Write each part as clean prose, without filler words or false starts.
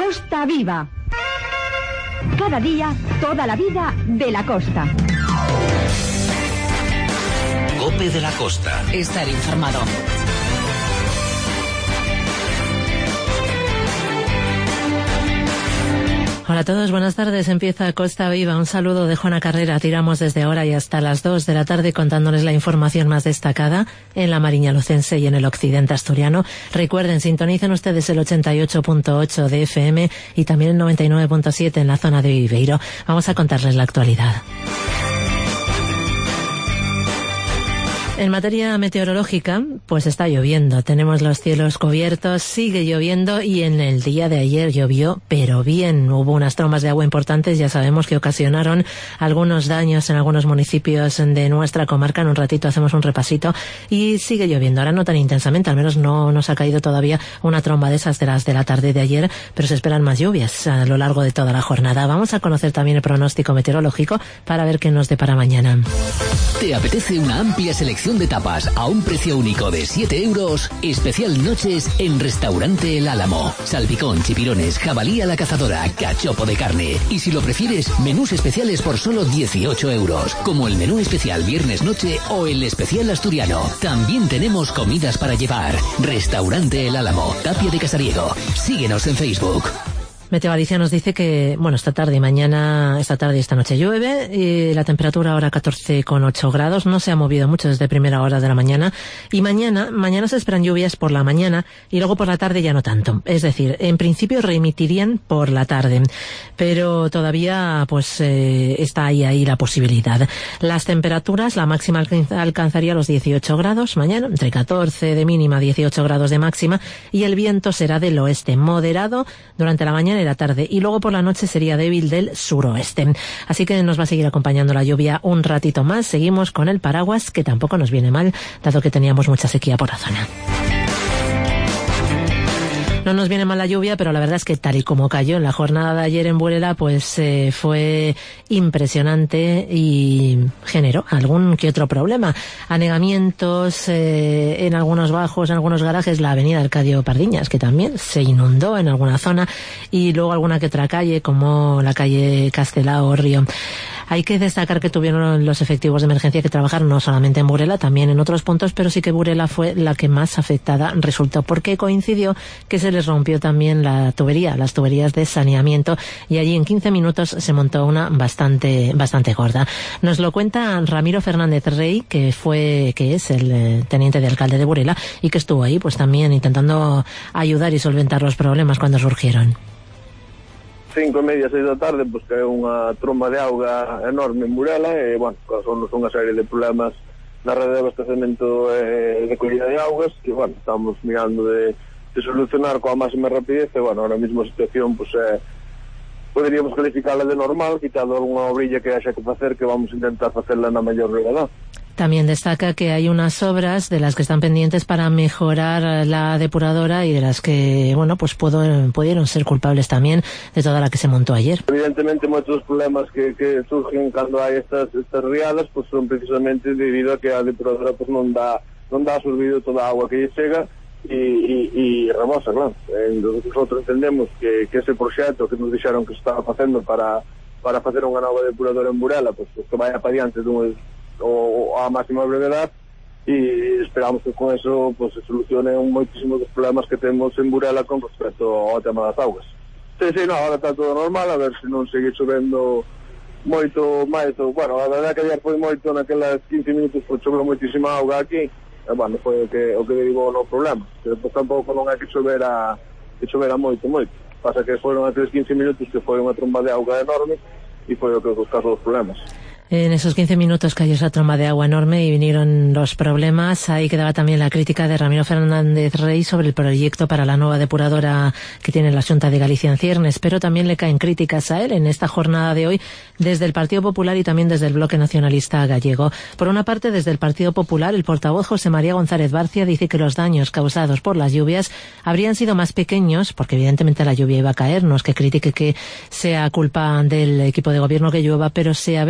Costa Viva. Cada día, toda la vida de la costa. COPE de la Costa. Estar informado. Hola a todos, buenas tardes. Empieza Costa Viva. Un saludo de Juana Carrera. Tiramos desde ahora y hasta las 2 de la tarde contándoles la información más destacada en la Mariña Lucense y en el occidente asturiano. Recuerden, sintonicen ustedes el 88.8 de FM y también el 99.7 en la zona de Viveiro. Vamos a contarles la actualidad. En materia meteorológica, pues está lloviendo. Tenemos los cielos cubiertos, sigue lloviendo y en el día de ayer llovió, pero bien. Hubo unas trombas de agua importantes, ya sabemos, que ocasionaron algunos daños en algunos municipios de nuestra comarca. En un ratito hacemos un repasito y sigue lloviendo. Ahora no tan intensamente, al menos no nos ha caído todavía una tromba de esas de las de la tarde de ayer, pero se esperan más lluvias a lo largo de toda la jornada. Vamos a conocer también el pronóstico meteorológico para ver qué nos depara mañana. ¿Te apetece una amplia selección de tapas a un precio único de 7 euros? Especial noches en Restaurante El Álamo. Salpicón, chipirones, jabalí a la cazadora, cachopo de carne. Y si lo prefieres, menús especiales por solo 18 euros. Como el menú especial Viernes Noche o el especial asturiano. También tenemos comidas para llevar. Restaurante El Álamo, Tapia de Casariego. Síguenos en Facebook. Meteo Galicia nos dice que, esta tarde y mañana, esta tarde y esta noche llueve, y la temperatura ahora 14,8 grados, no se ha movido mucho desde primera hora de la mañana, y mañana se esperan lluvias por la mañana, y luego por la tarde ya no tanto. Es decir, en principio remitirían por la tarde, pero todavía, está ahí la posibilidad. Las temperaturas, la máxima alcanzaría los 18 grados mañana, entre 14 de mínima, 18 grados de máxima, y el viento será del oeste, moderado durante la mañana y la tarde, y luego por la noche sería débil del suroeste. Así que nos va a seguir acompañando la lluvia un ratito más. Seguimos con el paraguas, que tampoco nos viene mal, dado que teníamos mucha sequía por la zona. No nos viene mal la lluvia, pero la verdad es que tal y como cayó en la jornada de ayer en Burela, fue impresionante y generó algún que otro problema. Anegamientos en algunos bajos, en algunos garajes, la avenida Arcadio Pardiñas, que también se inundó en alguna zona, y luego alguna que otra calle, como la calle Castelao Río. Hay que destacar que tuvieron los efectivos de emergencia que trabajar no solamente en Burela, también en otros puntos, pero sí que Burela fue la que más afectada resultó, porque coincidió que se les rompió también las tuberías de saneamiento, y allí en 15 minutos se montó una bastante gorda. Nos lo cuenta Ramiro Fernández Rey, que es el teniente de alcalde de Burela, y que estuvo ahí también intentando ayudar y solventar los problemas cuando surgieron. 5:30, 6 da tarde, caeu unha tromba de auga enorme en Burela e, causounos unha serie de problemas na rede de abastecemento e de collida de augas que, estamos mirando de solucionar coa máxima rapidez e, ahora mesmo a situación, poderíamos calificarla de normal, quitado algunha obrilla que haxa que facer, que vamos a intentar facerla na maior brevedade. También destaca que hay unas obras de las que están pendientes para mejorar la depuradora y de las que, pudieron ser culpables también de toda la que se montó ayer. Evidentemente, moitos problemas que surgen cando hai estas riadas, son precisamente debido a que a depuradora non dá absorbido toda a agua que lle chega e remosa, claro. Nosotros entendemos que ese proxecto que nos dixeron que se estaba facendo para facer unha nova depuradora en Burela, que vaya para diante ou a máxima brevedade, e esperamos que con eso se solucionen moitísimos dos problemas que temos en Burela con respecto ao tema das augas. Ahora está todo normal, a ver se non segue chovendo moito máis. A verdade que ayer foi moito, naquelas 15 minutos choveu moitísima auga aquí, foi o que derivou no problema, pero tampouco non hai que chovera moito. Pasa que foron aqueles 15 minutos que foi unha tromba de auga enorme e foi o que causou os problemas. En esos 15 minutos cayó esa tromba de agua enorme y vinieron los problemas. Ahí quedaba también la crítica de Ramiro Fernández Rey sobre el proyecto para la nueva depuradora que tiene la Xunta de Galicia en ciernes, pero también le caen críticas a él en esta jornada de hoy desde el Partido Popular y también desde el Bloque Nacionalista Gallego. Por una parte, desde el Partido Popular, el portavoz José María González Barcia dice que los daños causados por las lluvias habrían sido más pequeños, porque evidentemente la lluvia iba a caer, no es que critique que sea culpa del equipo de gobierno que llueva, pero se habrían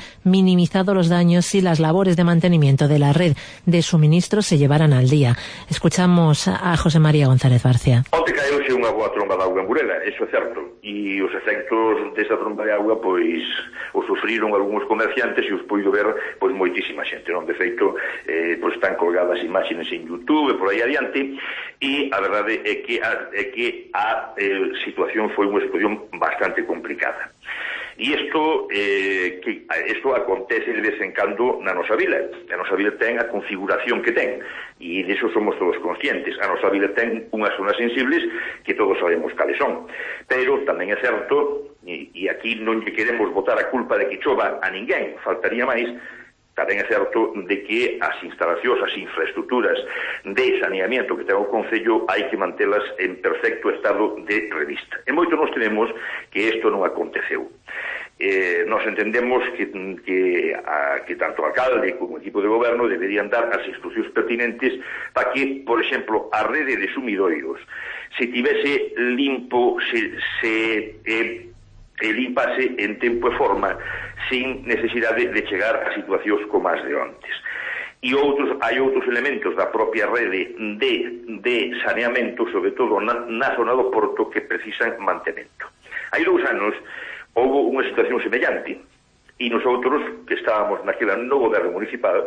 minimizado los daños si las labores de mantenimiento de la red de suministro se llevaran al día. Escuchamos a José María González Barcia. Onte caeuse unha boa tromba de auga en Burela, eso é certo, e os efectos desa tromba de auga pois os sufriron algúns comerciantes e os puido ver pois moitísima xente, non? De feito, pois están colgadas imaxes en YouTube e por aí adiante, e a verdade é que a situación foi unha situación bastante complicada. E isto acontece de vez en cando na nosa vila. A nosa vila ten a configuración que ten, e diso somos todos conscientes. A nosa vila ten unhas zonas sensibles que todos sabemos cales son. Pero tamén é certo, e aquí non lle queremos botar a culpa de que chova a ninguén, faltaría máis, tamén é certo de que as instalacións, as infraestructuras de saneamiento que ten o Concello hai que mantelas en perfecto estado de revista. E moito nos tememos que isto non aconteceu. Nos entendemos que tanto o alcalde como o equipo de goberno deberían dar as instruccións pertinentes para que, por exemplo, a rede de sumidoiros se tivese limpo, se limpase en tempo e forma sin necesidade de chegar a situacións como as de ontes. E hai outros elementos da propia rede de saneamento, sobre todo na zona do Porto, que precisan mantemento. Hai 2 anos houve unha situación semellante e nosotros, que estábamos naquela no goberno municipal,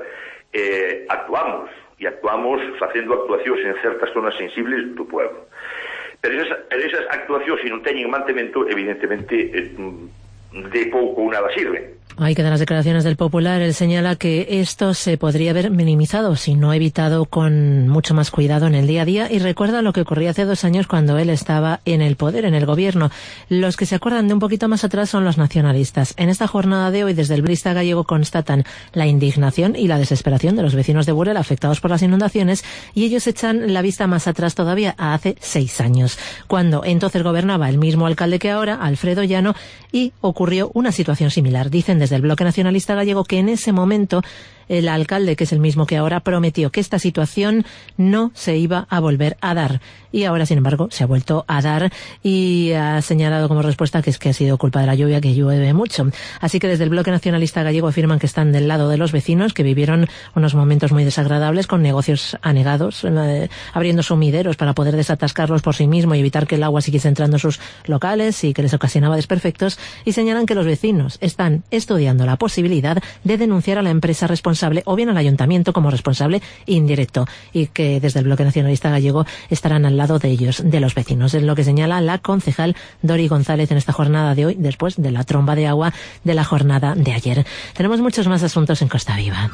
actuamos facendo actuacións en certas zonas sensibles do pueblo. Pero esas actuacións, se non teñen mantemento, evidentemente de pouco ou nada sirven. Hay que dar las declaraciones del Popular. Él señala que esto se podría haber minimizado, si no evitado con mucho más cuidado en el día a día, y recuerda lo que ocurría hace 2 años cuando él estaba en el poder, en el gobierno. Los que se acuerdan de un poquito más atrás son los nacionalistas. En esta jornada de hoy, desde el Blista gallego constatan la indignación y la desesperación de los vecinos de Burela afectados por las inundaciones, y ellos echan la vista más atrás todavía, a hace 6 años, cuando entonces gobernaba el mismo alcalde que ahora, Alfredo Llano, y ocurrió una situación similar. Dicen desde el Bloque Nacionalista Gallego que en ese momento el alcalde, que es el mismo que ahora, prometió que esta situación no se iba a volver a dar. Y ahora, sin embargo, se ha vuelto a dar, y ha señalado como respuesta que es que ha sido culpa de la lluvia, que llueve mucho. Así que desde el Bloque Nacionalista Gallego afirman que están del lado de los vecinos, que vivieron unos momentos muy desagradables con negocios anegados, abriendo sumideros para poder desatascarlos por sí mismo y evitar que el agua siguiese entrando en sus locales y que les ocasionaba desperfectos, y señalan que los vecinos están estudiando la posibilidad de denunciar a la empresa responsable o bien al ayuntamiento como responsable indirecto, y que desde el Bloque Nacionalista Gallego estarán al lado de ellos, de los vecinos. Es lo que señala la concejal Dori González en esta jornada de hoy, después de la tromba de agua de la jornada de ayer. Tenemos muchos más asuntos en Costa Viva.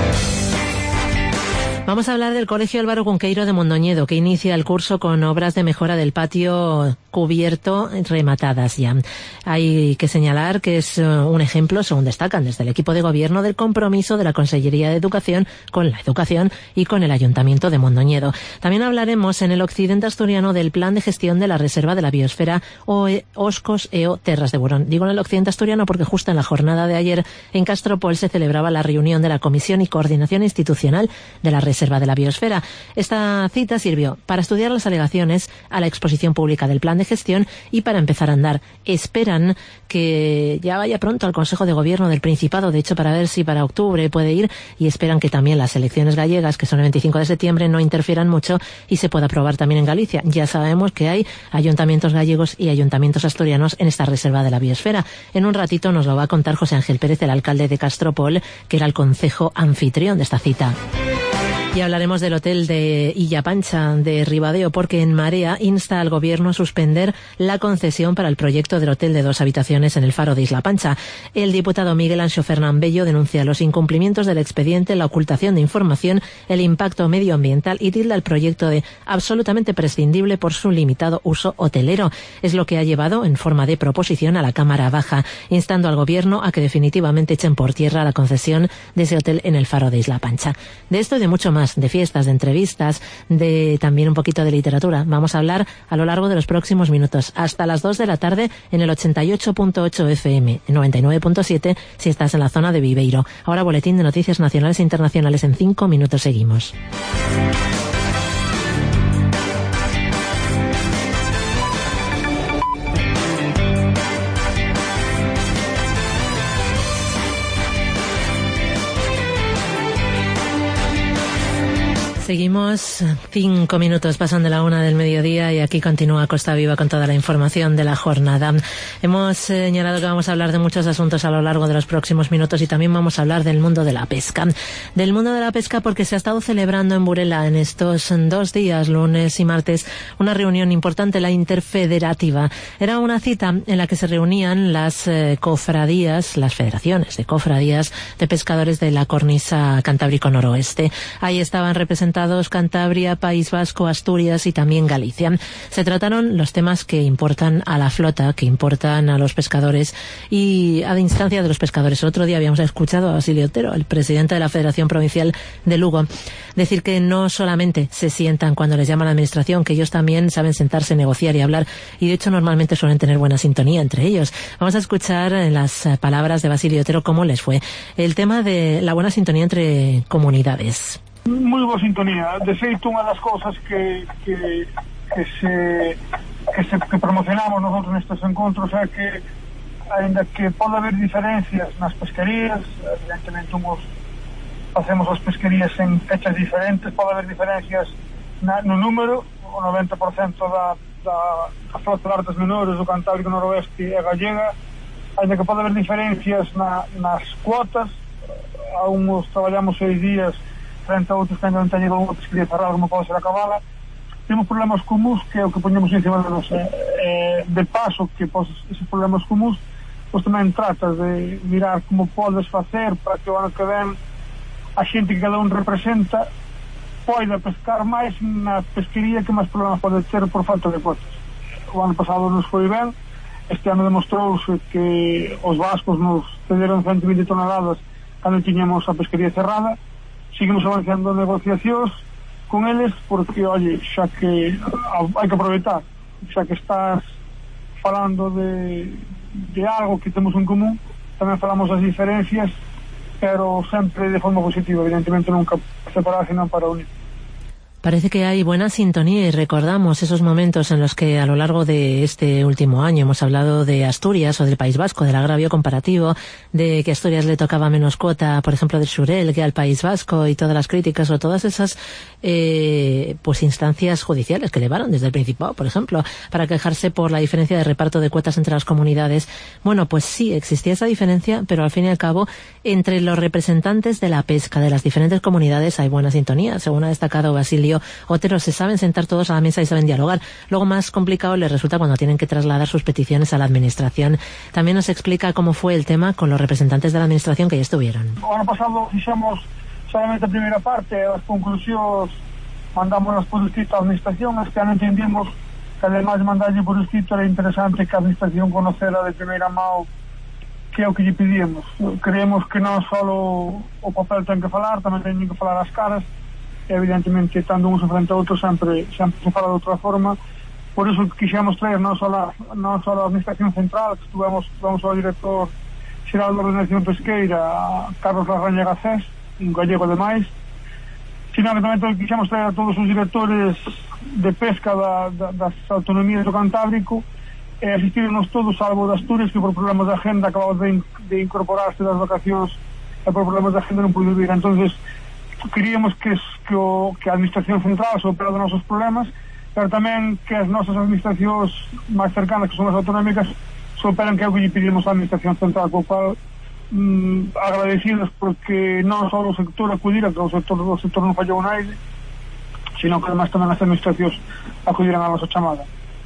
Vamos a hablar del Colegio Álvaro Cunqueiro de Mondoñedo, que inicia el curso con obras de mejora del patio cubierto rematadas ya. Hay que señalar que es un ejemplo, según destacan desde el equipo de gobierno, del compromiso de la Consellería de Educación con la educación y con el Ayuntamiento de Mondoñedo. También hablaremos en el occidente asturiano del plan de gestión de la Reserva de la Biosfera Oscos Eo Terras de Burón. Digo en el occidente asturiano porque justo en la jornada de ayer en Castropol se celebraba la reunión de la Comisión y Coordinación Institucional de la Reserva de la Biosfera. Esta cita sirvió para estudiar las alegaciones a la exposición pública del plan de gestión y para empezar a andar. Esperan que ya vaya pronto al Consejo de Gobierno del Principado, de hecho, para ver si para octubre puede ir, y esperan que también las elecciones gallegas, que son el 25 de septiembre, no interfieran mucho y se pueda aprobar también en Galicia. Ya sabemos que hay ayuntamientos gallegos y ayuntamientos asturianos en esta Reserva de la Biosfera. En un ratito nos lo va a contar José Ángel Pérez, el alcalde de Castropol, que era el concejo anfitrión de esta cita. Y hablaremos del hotel de Illa Pancha de Ribadeo, porque En Marea insta al gobierno a suspender la concesión para el proyecto del hotel de 2 habitaciones en el faro de Isla Pancha. El diputado Miguel Anxo Fernán Bello denuncia los incumplimientos del expediente, la ocultación de información, el impacto medioambiental y tilda el proyecto de absolutamente prescindible por su limitado uso hotelero. Es lo que ha llevado en forma de proposición a la Cámara Baja, instando al gobierno a que definitivamente echen por tierra la concesión de ese hotel en el faro de Isla Pancha. De esto y de mucho más, de fiestas, de entrevistas, de también un poquito de literatura, vamos a hablar a lo largo de los próximos minutos, hasta las 2 de la tarde en el 88.8 FM, 99.7 si estás en la zona de Viveiro. Ahora boletín de noticias nacionales e internacionales en 5 minutos, seguimos. Seguimos 5 minutos, pasan de la 1 del mediodía y aquí continúa Costa Viva con toda la información de la jornada. Hemos señalado que vamos a hablar de muchos asuntos a lo largo de los próximos minutos y también vamos a hablar del mundo de la pesca. Del mundo de la pesca porque se ha estado celebrando en Burela en estos 2 días, lunes y martes, una reunión importante, la interfederativa. Era una cita en la que se reunían las cofradías, las federaciones de cofradías de pescadores de la cornisa Cantábrico Noroeste. Ahí estaban representados Cantabria, País Vasco, Asturias y también Galicia. Se trataron los temas que importan a la flota, que importan a los pescadores y a la instancia de los pescadores. El otro día habíamos escuchado a Basilio Otero, el presidente de la Federación Provincial de Lugo, decir que no solamente se sientan cuando les llama la administración, que ellos también saben sentarse, negociar y hablar, y de hecho normalmente suelen tener buena sintonía entre ellos. Vamos a escuchar en las palabras de Basilio Otero cómo les fue el tema de la buena sintonía entre comunidades. Moi boa sintonía. De feito, unha das cousas que promocionamos nosotros nestes encontros é que, ainda que pode haber diferencias nas pesquerías, evidentemente uns facemos as pesquerías en fechas diferentes, pode haber diferencias no número, o 90% da flota de artes menores do Cantábrico Noroeste é gallega, ainda que pode haber diferencias nas cuotas, a uns traballamos 6 días frente a outros que ainda non teñen unha pesquería cerrada como pode ser a cabala. Temos problemas comuns que é o que poñemos encima de nós, de paso que pois, esos problemas comuns pois tamén tratas de mirar como podes facer para que o ano que ven a xente que cada un representa poida pescar máis na pesquería que máis problemas pode ter por falta de cuotas. O ano pasado nos foi ben, este ano demostrouse que os vascos nos cederon 120 toneladas cando tiñamos a pesquería cerrada. Seguimos avanzando negociacións con eles porque, oye, xa que hai que aproveitar, xa que estás falando de algo que temos en común, tamén falamos das diferencias, pero sempre de forma positiva, evidentemente nunca separar, sino para unir. Parece que hay buena sintonía y recordamos esos momentos en los que a lo largo de este último año hemos hablado de Asturias o del País Vasco, del agravio comparativo, de que a Asturias le tocaba menos cuota, por ejemplo, del Xurel que al País Vasco y todas las críticas o todas esas pues instancias judiciales que llevaron desde el Principado, por ejemplo, para quejarse por la diferencia de reparto de cuotas entre las comunidades. Bueno, pues sí, existía esa diferencia, pero al fin y al cabo, entre los representantes de la pesca de las diferentes comunidades hay buena sintonía, según ha destacado Basilio Otero. Se saben sentar todos a la mesa y saben dialogar. Luego más complicado les resulta cuando tienen que trasladar sus peticiones a la administración. También nos explica cómo fue el tema con los representantes de la administración que ya estuvieron. O ano pasado fixemos solamente a primeira parte, as conclusións mandámonos por escrito á administración. Este ano entendimos que ademais de mandarlle por escrito era interesante que a administración conocera de primeira mão que é o que lle pedíamos. Creemos que non só o papel ten que falar, tamén teñen que falar as caras. Evidentemente, estando uns frente a outros sempre se fala de outra forma. Por iso quixemos traer non só a administración central, que vamos ao director xeral da Organización Pesqueira, Carlos Larraña Gacés, un gallego demais, sino que tamén quixemos traer a todos os directores de pesca das autonomías do Cantábrico, e asistirnos todos, salvo de Asturias, que por problemas de agenda acababa de incorporarse das vacacións e por problemas de agenda non pude vir. Entonces queríamos que a administración central se opera dos nosos problemas, pero tamén que as nosas administracións máis cercanas, que son as autonómicas, se operan, que é o que lle pedimos á administración central, co cual agradecidos porque non só o sector acudira, que o sector non fallou naide, sino que además tamén as administracións acudiran a nosa chamada.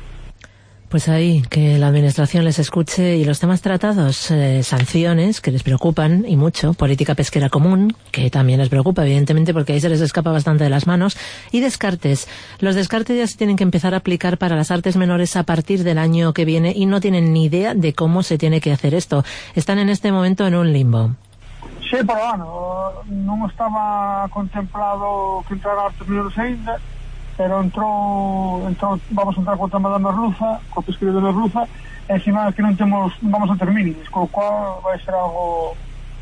Pues ahí, que la administración les escuche y los temas tratados, sanciones que les preocupan y mucho, política pesquera común, que también les preocupa evidentemente porque ahí se les escapa bastante de las manos, y descartes. Los descartes ya se tienen que empezar a aplicar para las artes menores a partir del año que viene y no tienen ni idea de cómo se tiene que hacer esto. Están en este momento en un limbo. Sí, pero bueno, non estaba contemplado que entrara artes menores ainda, pero entrou, vamos a entrar co tema da merluza, co pesquería da merluza, e encima que non vamos a ter mínimos, co cual vai ser algo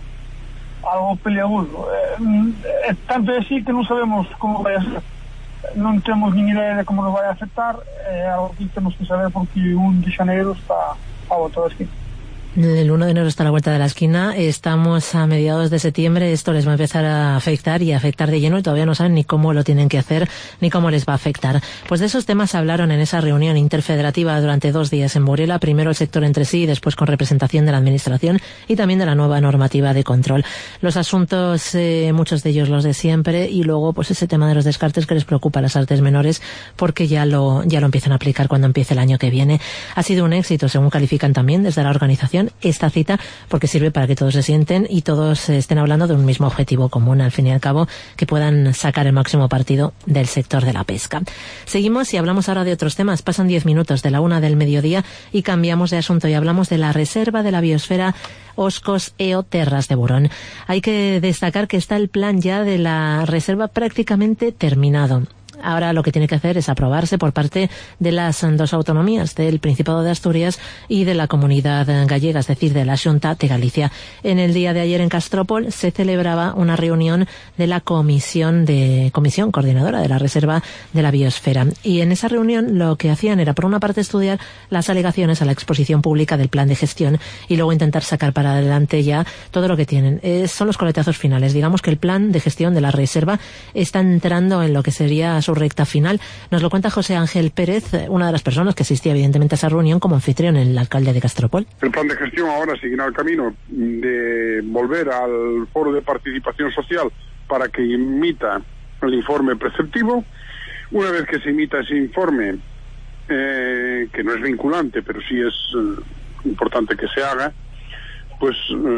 peliagudo. Tanto é así que non sabemos como vai a ser. Non temos nin idea de como nos vai a afectar, é algo que temos que saber porque 1 de xaneiro está a volta da esquina. El 1 de enero está a la vuelta de la esquina, estamos a mediados de septiembre, esto les va a empezar a afectar y a afectar de lleno y todavía no saben ni cómo lo tienen que hacer ni cómo les va a afectar. Pues de esos temas hablaron en esa reunión interfederativa durante 2 días en Burela, primero el sector entre sí y después con representación de la administración y también de la nueva normativa de control. Los asuntos, muchos de ellos los de siempre, y luego pues ese tema de los descartes que les preocupa a las artes menores porque ya lo empiezan a aplicar cuando empiece el año que viene. Ha sido un éxito, según califican también desde la organización, esta cita, porque sirve para que todos se sienten y todos estén hablando de un mismo objetivo común, al fin y al cabo, que puedan sacar el máximo partido del sector de la pesca. Seguimos y hablamos ahora de otros temas. Pasan 10 minutos de la 1 del mediodía y cambiamos de asunto y hablamos de la Reserva de la Biosfera Oscos Eo Terras de Burón. Hay que destacar que está el plan ya de la reserva prácticamente terminado. Ahora lo que tiene que hacer es aprobarse por parte de las 2 autonomías, del Principado de Asturias y de la Comunidad Gallega, es decir, de la Xunta de Galicia. En el día de ayer en Castropol se celebraba una reunión de la comisión coordinadora de la Reserva de la Biosfera. Y en esa reunión lo que hacían era, por una parte, estudiar las alegaciones a la exposición pública del plan de gestión y luego intentar sacar para adelante ya todo lo que tienen. Son los coletazos finales. Digamos que el plan de gestión de la Reserva está entrando en lo que sería su recta final. Nos lo cuenta José Ángel Pérez, una de las personas que asistía evidentemente a esa reunión como anfitrión, el alcalde de Castropol. El plan de gestión ahora seguirá el camino de volver al foro de participación social para que emita el informe preceptivo. Una vez que se emita ese informe, que no es vinculante, pero sí es importante que se haga, pues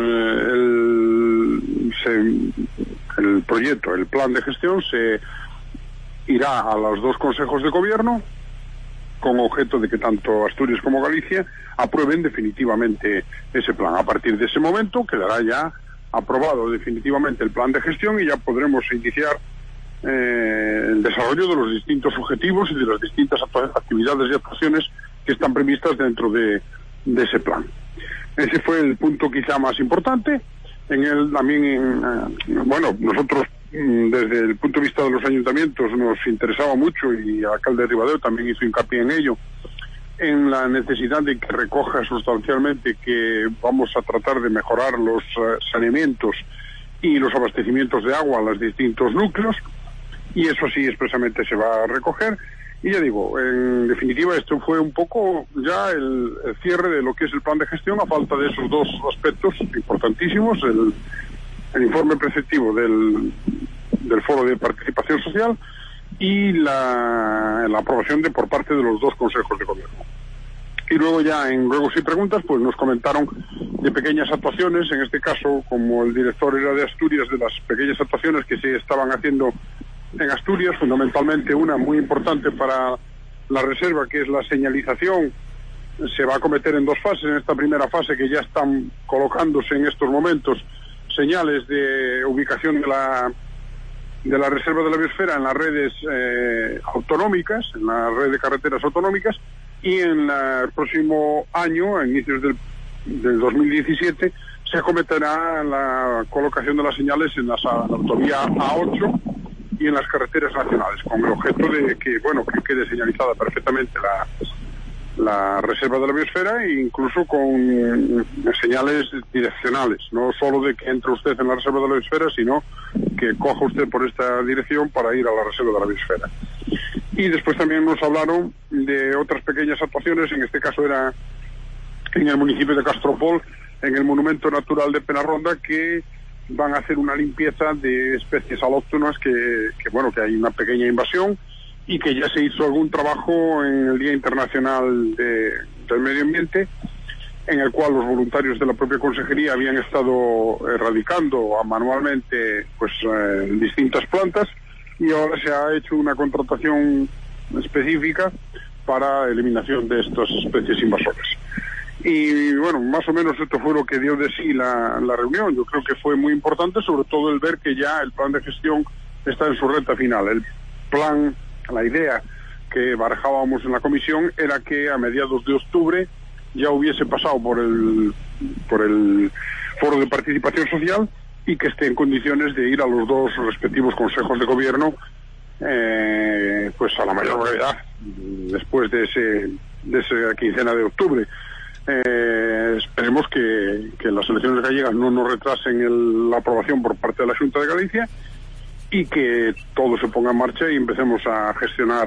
el proyecto, el plan de gestión se irá a los 2 consejos de gobierno con objeto de que tanto Asturias como Galicia aprueben definitivamente ese plan. A partir de ese momento quedará ya aprobado definitivamente el plan de gestión y ya podremos iniciar el desarrollo de los distintos objetivos y de las distintas actividades y actuaciones que están previstas dentro de ese plan. Ese fue el punto quizá más importante. En él también, nosotros desde el punto de vista de los ayuntamientos nos interesaba mucho, y el alcalde de Ribadeo también hizo hincapié en ello, en la necesidad de que recoja sustancialmente que vamos a tratar de mejorar los saneamientos y los abastecimientos de agua a los distintos núcleos, y eso sí expresamente se va a recoger. Y ya digo, en definitiva esto fue un poco ya el cierre de lo que es el plan de gestión, a falta de esos 2 aspectos importantísimos, el informe preceptivo del foro de participación social y la aprobación por parte de los 2 consejos de gobierno. Y luego ya en ruegos y preguntas pues nos comentaron de pequeñas actuaciones, en este caso como el director era de Asturias, de las pequeñas actuaciones que se estaban haciendo en Asturias, fundamentalmente una muy importante para la reserva, que es la señalización. Se va a acometer en 2 fases. En esta primera fase, que ya están colocándose en estos momentos señales de ubicación de la Reserva de la Biosfera en las redes autonómicas, en la red de carreteras autonómicas, y en el próximo año, a inicios del 2017, se acometerá la colocación de las señales en la autovía A8 y en las carreteras nacionales, con el objeto de que quede señalizada perfectamente la Reserva de la Biosfera, e incluso con señales direccionales, no solo de que entre usted en la Reserva de la Biosfera, sino que coja usted por esta dirección para ir a la Reserva de la Biosfera. Y después también nos hablaron de otras pequeñas actuaciones, en este caso era en el municipio de Castropol, en el Monumento Natural de Penarronda, que van a hacer una limpieza de especies alóctonas que hay una pequeña invasión, y que ya se hizo algún trabajo en el Día Internacional del Medio Ambiente, en el cual los voluntarios de la propia consejería habían estado erradicando manualmente distintas plantas, y ahora se ha hecho una contratación específica para eliminación de estas especies invasoras. Y más o menos esto fue lo que dio de sí la reunión. Yo creo que fue muy importante, sobre todo el ver que ya el plan de gestión está en su recta final. El plan, la idea que barajábamos en la comisión era que a mediados de octubre ya hubiese pasado por el foro de participación social y que esté en condiciones de ir a los 2 respectivos consejos de gobierno a la mayor brevedad, después de esa quincena de octubre. esperemos que las elecciones gallegas no nos retrasen la aprobación por parte de la Xunta de Galicia y que todo se ponga en marcha y empecemos a gestionar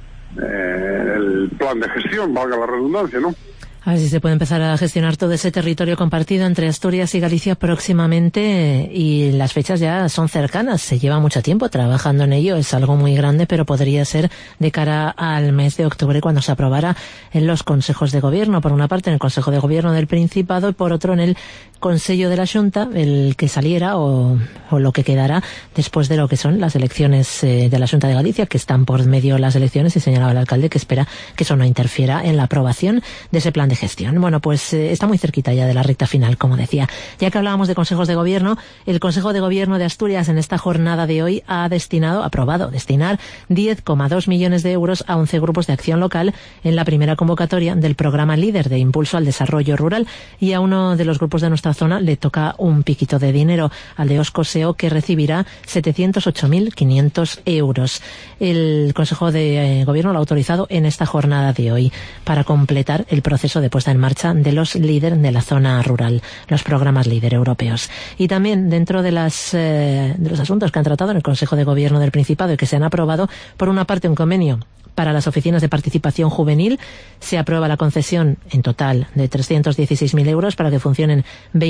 el plan de gestión, valga la redundancia, ¿no? A ver si se puede empezar a gestionar todo ese territorio compartido entre Asturias y Galicia próximamente, y las fechas ya son cercanas. Se lleva mucho tiempo trabajando en ello, es algo muy grande, pero podría ser de cara al mes de octubre cuando se aprobara en los consejos de gobierno. Por una parte en el Consejo de Gobierno del Principado y por otro en el Consejo de la Xunta, el que saliera o lo que quedará después de lo que son las elecciones de la Xunta de Galicia, que están por medio las elecciones, y señalaba el alcalde que espera que eso no interfiera en la aprobación de ese plan de gestión. Bueno, pues está muy cerquita ya de la recta final, como decía. Ya que hablábamos de consejos de gobierno, el Consejo de Gobierno de Asturias en esta jornada de hoy ha aprobado destinar 10,2 millones de euros a 11 grupos de acción local en la primera convocatoria del programa Líder de Impulso al Desarrollo Rural, y a uno de los grupos de nuestra zona le toca un piquito de dinero, al de Oscoseo, que recibirá 708.500 euros. El Consejo de Gobierno lo ha autorizado en esta jornada de hoy para completar el proceso de puesta en marcha de los líderes de la zona rural, los programas líder europeos. Y también dentro de los asuntos que han tratado en el Consejo de Gobierno del Principado y que se han aprobado, por una parte un convenio para las oficinas de participación juvenil. Se aprueba la concesión en total de 316.000 euros para que funcionen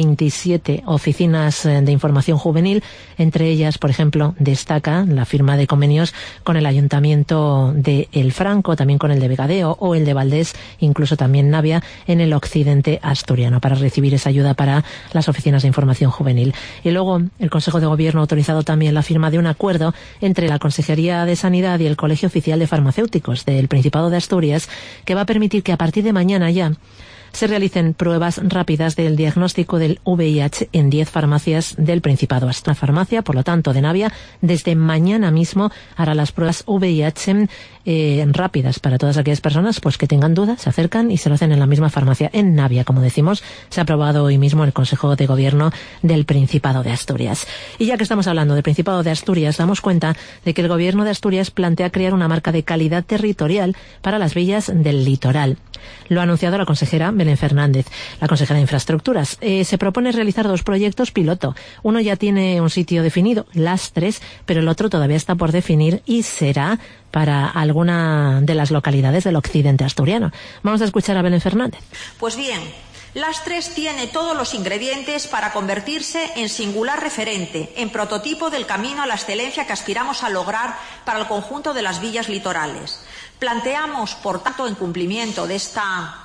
27 oficinas de información juvenil. Entre ellas, por ejemplo, destaca la firma de convenios con el Ayuntamiento de El Franco, también con el de Vegadeo o el de Valdés, incluso también Navia, en el occidente asturiano, para recibir esa ayuda para las oficinas de información juvenil. Y luego el Consejo de Gobierno ha autorizado también la firma de un acuerdo entre la Consejería de Sanidad y el Colegio Oficial de Farmacéuticos del Principado de Asturias, que va a permitir que a partir de mañana ya se realicen pruebas rápidas del diagnóstico del VIH en 10 farmacias del Principado. Esta farmacia, por lo tanto, de Navia, desde mañana mismo hará las pruebas VIH rápidas para todas aquellas personas pues que tengan dudas, se acercan y se lo hacen en la misma farmacia en Navia. Como decimos, se ha aprobado hoy mismo en el Consejo de Gobierno del Principado de Asturias. Y ya que estamos hablando del Principado de Asturias, damos cuenta de que el Gobierno de Asturias plantea crear una marca de calidad territorial para las villas del litoral. Lo ha anunciado la consejera Belén Fernández, la consejera de Infraestructuras. Se propone realizar 2 proyectos piloto. Uno ya tiene un sitio definido, Lastres, pero el otro todavía está por definir y será para alguna de las localidades del occidente asturiano. Vamos a escuchar a Belén Fernández. Pues bien, Lastres tiene todos los ingredientes para convertirse en singular referente, en prototipo del camino a la excelencia que aspiramos a lograr para el conjunto de las villas litorales. Planteamos, por tanto, en cumplimiento de esta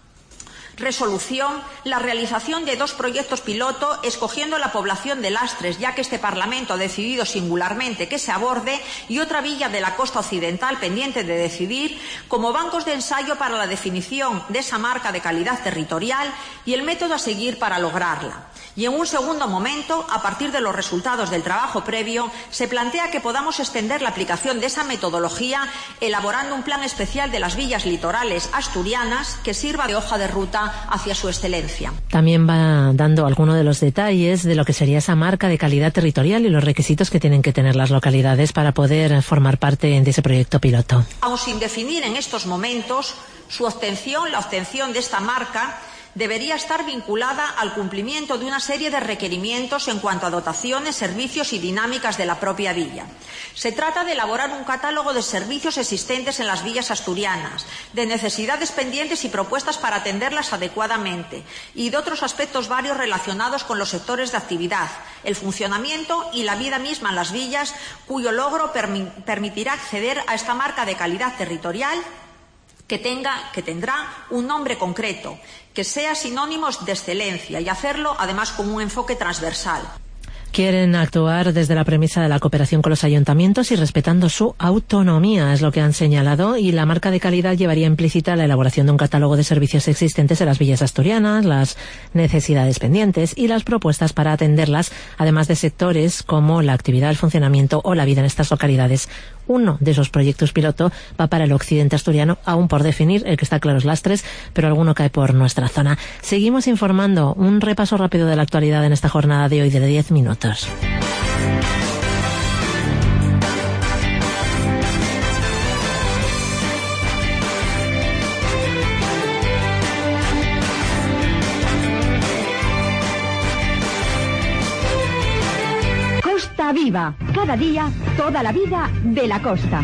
resolución, la realización de 2 proyectos piloto, escogiendo la población de Lastres, ya que este Parlamento ha decidido singularmente que se aborde, y otra villa de la costa occidental pendiente de decidir, como bancos de ensayo para la definición de esa marca de calidad territorial y el método a seguir para lograrla. Y en un segundo momento, a partir de los resultados del trabajo previo, se plantea que podamos extender la aplicación de esa metodología elaborando un plan especial de las villas litorales asturianas que sirva de hoja de ruta hacia su excelencia. También va dando algunos de los detalles de lo que sería esa marca de calidad territorial y los requisitos que tienen que tener las localidades para poder formar parte de ese proyecto piloto. Aun sin definir en estos momentos su obtención, la obtención de esta marca debería estar vinculada al cumplimiento de una serie de requerimientos en cuanto a dotaciones, servicios y dinámicas de la propia villa. Se trata de elaborar un catálogo de servicios existentes en las villas asturianas, de necesidades pendientes y propuestas para atenderlas adecuadamente, y de otros aspectos varios relacionados con los sectores de actividad, el funcionamiento y la vida misma en las villas, cuyo logro permitirá acceder a esta marca de calidad territorial que tendrá un nombre concreto, que sea sinónimos de excelencia, y hacerlo además con un enfoque transversal. Quieren actuar desde la premisa de la cooperación con los ayuntamientos y respetando su autonomía, es lo que han señalado, y la marca de calidad llevaría implícita la elaboración de un catálogo de servicios existentes en las villas asturianas, las necesidades pendientes y las propuestas para atenderlas, además de sectores como la actividad, el funcionamiento o la vida en estas localidades. Uno de esos proyectos piloto va para el occidente asturiano, aún por definir, el que está claro es Lastres, pero alguno cae por nuestra zona. Seguimos informando, un repaso rápido de la actualidad en esta jornada de hoy de 10 minutos. Cada día, toda la vida de la costa.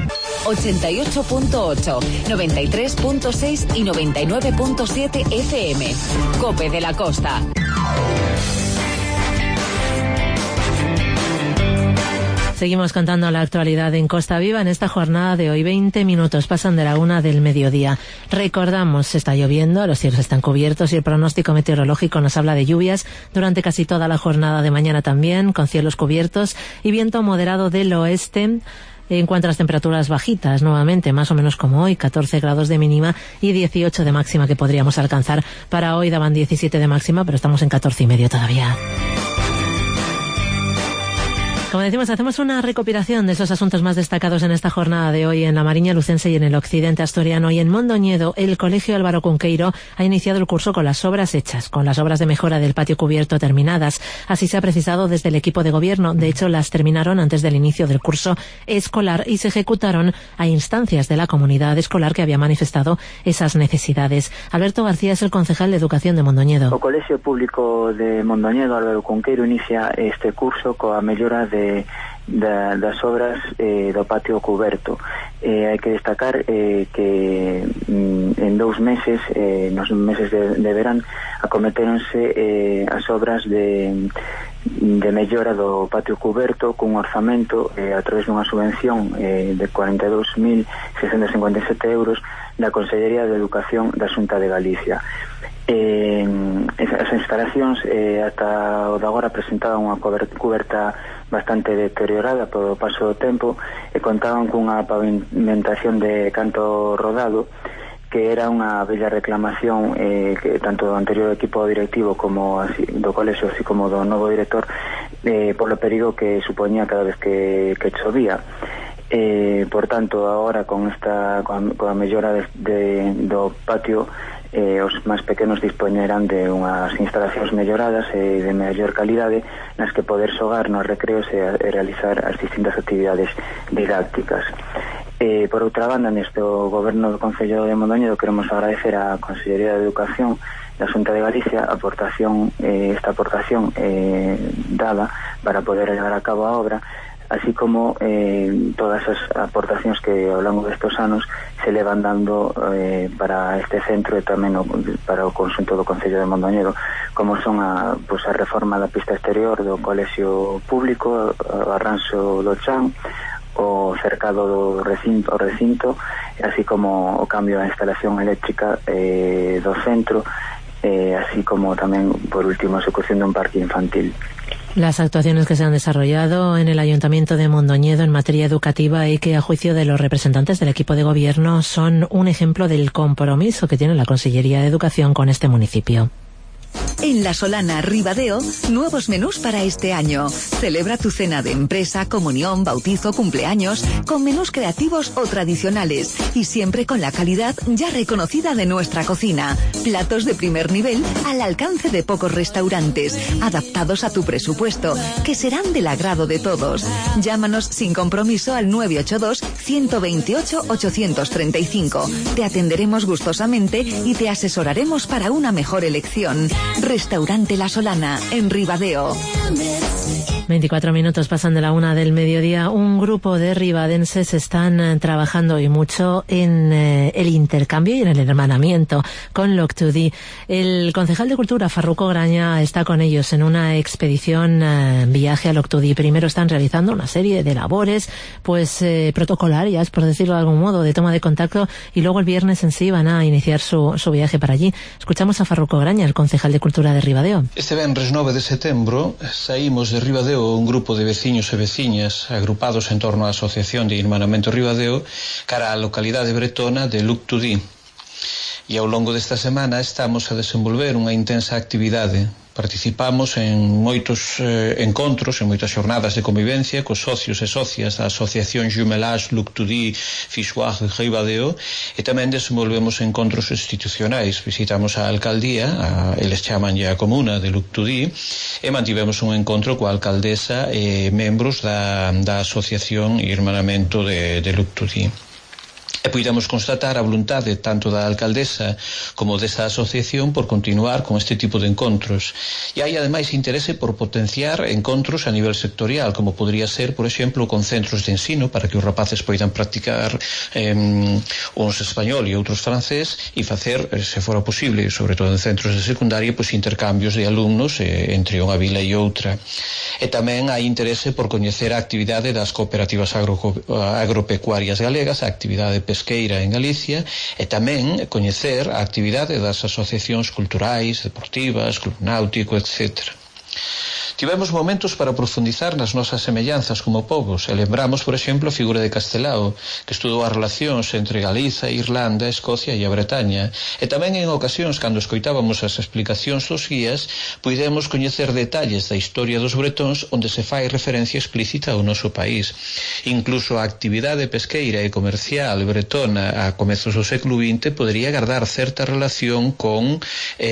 88.8, 93.6 y 99.7 FM. COPE de la Costa. Seguimos contando la actualidad en Costa Viva en esta jornada de hoy. 20 minutos pasan de la 1 del mediodía. Recordamos, está lloviendo, los cielos están cubiertos y el pronóstico meteorológico nos habla de lluvias durante casi toda la jornada de mañana también, con cielos cubiertos y viento moderado del oeste. En cuanto a las temperaturas bajitas, nuevamente, más o menos como hoy, 14 grados de mínima y 18 de máxima que podríamos alcanzar. Para hoy daban 17 de máxima, pero estamos en 14,5 todavía. Como decimos, hacemos una recopilación de esos asuntos más destacados en esta jornada de hoy en la Mariña Lucense y en el occidente asturiano. Y en Mondoñedo, el Colegio Álvaro Cunqueiro ha iniciado el curso con las obras hechas, con las obras de mejora del patio cubierto terminadas. Así se ha precisado desde el equipo de gobierno. De hecho, las terminaron antes del inicio del curso escolar y se ejecutaron a instancias de la comunidad escolar que había manifestado esas necesidades. Alberto García es el concejal de Educación de Mondoñedo. O Colegio Público de Mondoñedo, Álvaro Cunqueiro, inicia este curso coa mellora das obras do patio cuberto. Hai que destacar que en 2 meses, nos meses de verán, acometéronse as obras de mellora do patio cuberto cun orzamento a través dunha subvención de 42.657 euros da Consellería de Educación da Xunta de Galicia. As instalacións ata o de agora presentaban unha coberta bastante deteriorada polo paso do tempo e contaban cunha pavimentación de canto rodado que era unha bella reclamación que tanto do anterior equipo directivo como así, do colexio así como do novo director polo perigo que supoñía cada vez que chovía. Por tanto, agora con a mellora do patio, os máis pequenos dispoñerán de unhas instalacións melloradas e de mellor calidade nas que poder xogar nos recreos e realizar as distintas actividades didácticas. Por outra banda, neste goberno do Concello de Mondoñedo queremos agradecer á Consellería de Educación da Xunta de Galicia esta aportación dada para poder llevar a cabo a obra, así como todas as aportacións que ao longo destes anos se le van dando para este centro e tamén para o conxunto do Concello de Mondoñedo, como son a reforma da pista exterior do colexio público, o arranxo do chan, o cercado do recinto, así como o cambio da instalación eléctrica do centro, así como tamén, por último, a execución dun parque infantil. Las actuaciones que se han desarrollado en el Ayuntamiento de Mondoñedo en materia educativa y que, a juicio de los representantes del equipo de gobierno, son un ejemplo del compromiso que tiene la Consellería de Educación con este municipio. En La Solana, Ribadeo, nuevos menús para este año. Celebra tu cena de empresa, comunión, bautizo, cumpleaños, con menús creativos o tradicionales y siempre con la calidad ya reconocida de nuestra cocina. Platos de primer nivel al alcance de pocos restaurantes, adaptados a tu presupuesto, que serán del agrado de todos. Llámanos sin compromiso al 982-128-835. Te atenderemos gustosamente y te asesoraremos para una mejor elección. Restaurante La Solana, en Ribadeo. 24 minutos pasan de la 1 del mediodía. Un grupo de ribadenses están trabajando hoy mucho en el intercambio y en el hermanamiento con Loctudí. El concejal de Cultura, Farruco Graña, está con ellos en una expedición viaje a Loctudí. Primero están realizando una serie de labores protocolarias, por decirlo de algún modo, de toma de contacto, y luego el viernes en sí van a iniciar su viaje para allí. Escuchamos a Farruco Graña, el concejal de Cultura de Ribadeo. Este venres 9 de setembro saímos de Ribadeo un grupo de veciños e veciñas agrupados en torno á Asociación de Irmanamento Ribadeo cara á localidade bretona de Loctudí. E ao longo desta semana estamos a desenvolver unha intensa actividade. Participamos en moitos encontros, en moitas xornadas de convivencia cos socios e socias da Asociación Jumelage Loctudí Fixuaje Ribadeo, e tamén desenvolvemos encontros institucionais. Visitamos a alcaldía, eles chamanlle a comuna de Loctudí, e mantivemos un encontro coa alcaldesa e membros da Asociación Irmanamento de Loctudí. E puidamos constatar a voluntade tanto da alcaldesa como desa asociación por continuar con este tipo de encontros. E hai ademais interese por potenciar encontros a nivel sectorial, como podría ser, por exemplo, con centros de ensino para que os rapaces poidan practicar uns español e outros francés e facer, se fora posible, sobre todo en centros de secundaria, pois intercambios de alumnos entre unha vila e outra. E tamén hai interese por coñecer a actividade das cooperativas agropecuarias galegas, a actividade pesqueira en Galicia, e tamén coñecer a actividade das asociacións culturais, deportivas, club náutico, etc. Tivemos momentos para profundizar nas nosas semellanzas como povos e lembramos, por exemplo, a figura de Castelao, que estudou as relacións entre Galiza, Irlanda, Escocia e a Bretaña. E tamén en ocasións, cando escoitábamos as explicacións dos guías, puidemos coñecer detalles da historia dos bretóns onde se fai referencia explícita ao noso país. Incluso a actividade pesqueira e comercial bretona a comezos do século XX podería gardar certa relación con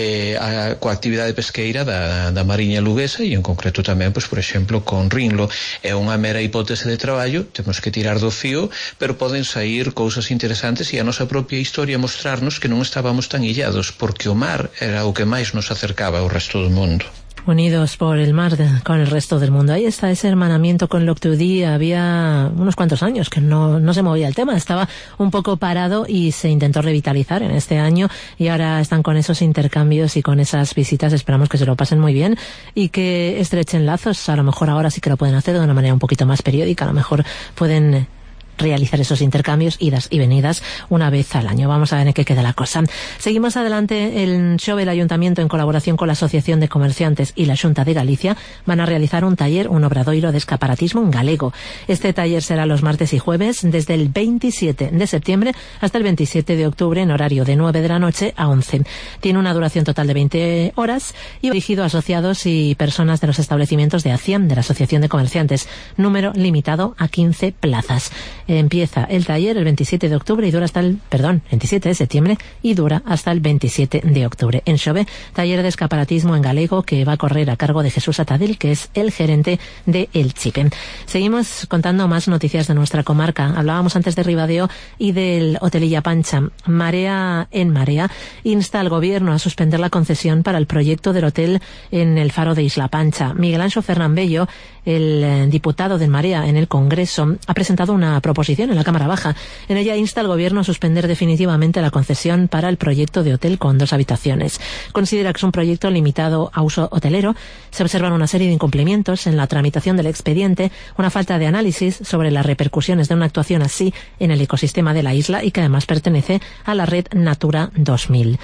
coa actividade pesqueira da Mariña Luguesa e en concreto tamén, pois, por exemplo, con Rinlo. É unha mera hipótese de traballo, temos que tirar do fío, pero poden sair cousas interesantes e a nosa propia historia mostrarnos que non estábamos tan illados, porque o mar era o que máis nos acercaba ao resto do mundo. Unidos por el mar con el resto del mundo. Ahí está ese hermanamiento con Loctudí. Había unos cuantos años que no se movía el tema, estaba un poco parado y se intentó revitalizar en este año y ahora están con esos intercambios y con esas visitas. Esperamos que se lo pasen muy bien y que estrechen lazos. A lo mejor ahora sí que lo pueden hacer de una manera un poquito más periódica, a lo mejor pueden realizar esos intercambios, idas y venidas, una vez al año. Vamos a ver en qué queda la cosa. Seguimos adelante. El Xove, el Ayuntamiento, en colaboración con la Asociación de Comerciantes y la Xunta de Galicia, van a realizar un taller, un obradoiro de escaparatismo en galego. Este taller será los martes y jueves, desde el 27 de septiembre hasta el 27 de octubre, en horario de 9 de la noche a 11. Tiene una duración total de 20 horas y dirigido a asociados y personas de los establecimientos de ACIAM, de la Asociación de Comerciantes. Número limitado a 15 plazas. Empieza el taller el 27 de octubre y dura hasta el, 27 de septiembre y dura hasta el 27 de octubre. En Xove, taller de escaparatismo en galego que va a correr a cargo de Jesús Atadil, que es el gerente de El Chipe. Seguimos contando más noticias de nuestra comarca. Hablábamos antes de Ribadeo y del Hotel Illa Pancha. Marea en Marea insta al gobierno a suspender la concesión para el proyecto del hotel en el faro de Isla Pancha. Miguel Anxo Fernán Bello, el diputado de Marea en el Congreso, ha presentado una proposición en la Cámara Baja. En ella insta al Gobierno a suspender definitivamente la concesión para el proyecto de hotel con 2 habitaciones. Considera que es un proyecto limitado a uso hotelero. Se observan una serie de incumplimientos en la tramitación del expediente, una falta de análisis sobre las repercusiones de una actuación así en el ecosistema de la isla y que además pertenece a la red Natura 2000.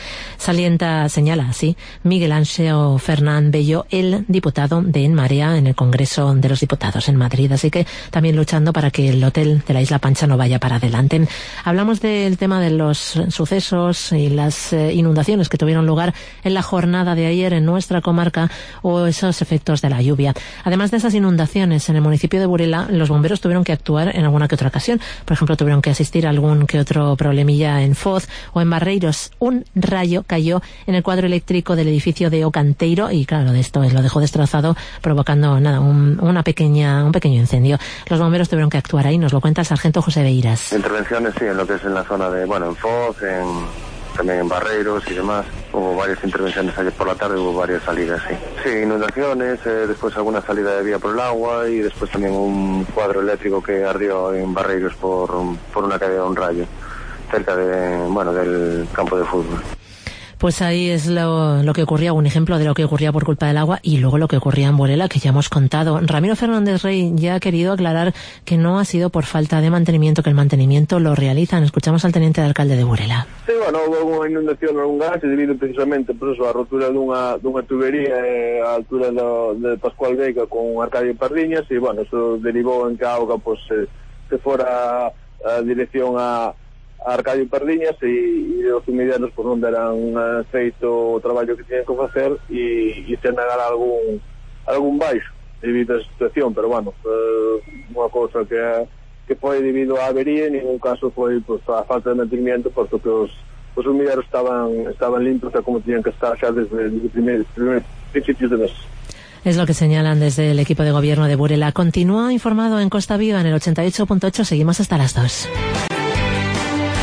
Señala así Miguel Anxo Fernán Bello, el diputado de En Marea en el Congreso de los Diputados en Madrid, así que también luchando para que el hotel de la Isla Pancha no vaya para adelante. Hablamos del tema de los sucesos y las inundaciones que tuvieron lugar en la jornada de ayer en nuestra comarca o esos efectos de la lluvia. Además de esas inundaciones en el municipio de Burela, los bomberos tuvieron que actuar en alguna que otra ocasión. Por ejemplo, tuvieron que asistir a algún que otro problemilla en Foz o en Barreiros. Un rayo cayó en el cuadro eléctrico del edificio de Ocanteiro y claro, de esto lo dejó destrozado, provocando un pequeño incendio. Los bomberos tuvieron que actuar ahí, nos lo cuenta el sargento José Beiras. Intervenciones, sí, en lo que es en la zona de, en Foz, también en Barreiros y demás. Hubo varias intervenciones ayer por la tarde, hubo varias salidas, sí. Sí, inundaciones, después alguna salida de vía por el agua y después también un cuadro eléctrico que ardió en Barreiros por una caída de un rayo, cerca del campo de fútbol. Pues ahí es lo que ocurría, un ejemplo de lo que ocurría por culpa del agua y luego lo que ocurría en Burela, que ya hemos contado. Ramiro Fernández Rey ya ha querido aclarar que no ha sido por falta de mantenimiento, que el mantenimiento lo realizan. Escuchamos al teniente de alcalde de Burela. Sí, houve unha inundación en un gas debido precisamente por eso a rotura dunha tubería a altura de Pascual Veiga con Arcadio Pardiñas e, eso derivou en que a auga se fora a dirección a Arcadio Pardiñas e os humideiros non deran feito o traballo que tiñen que facer e se negar algún baixo debido a esa situación, pero unha cousa que foi debido á avería, en ningún caso foi a falta de mantenimiento, porque os humideiros estaban limpos como tiñan que estar xa desde os primeiros principios de mes. Es lo que señalan desde el equipo de gobierno de Burela. Continúa informado en Costa Viva en el 88.8. Seguimos hasta las 2.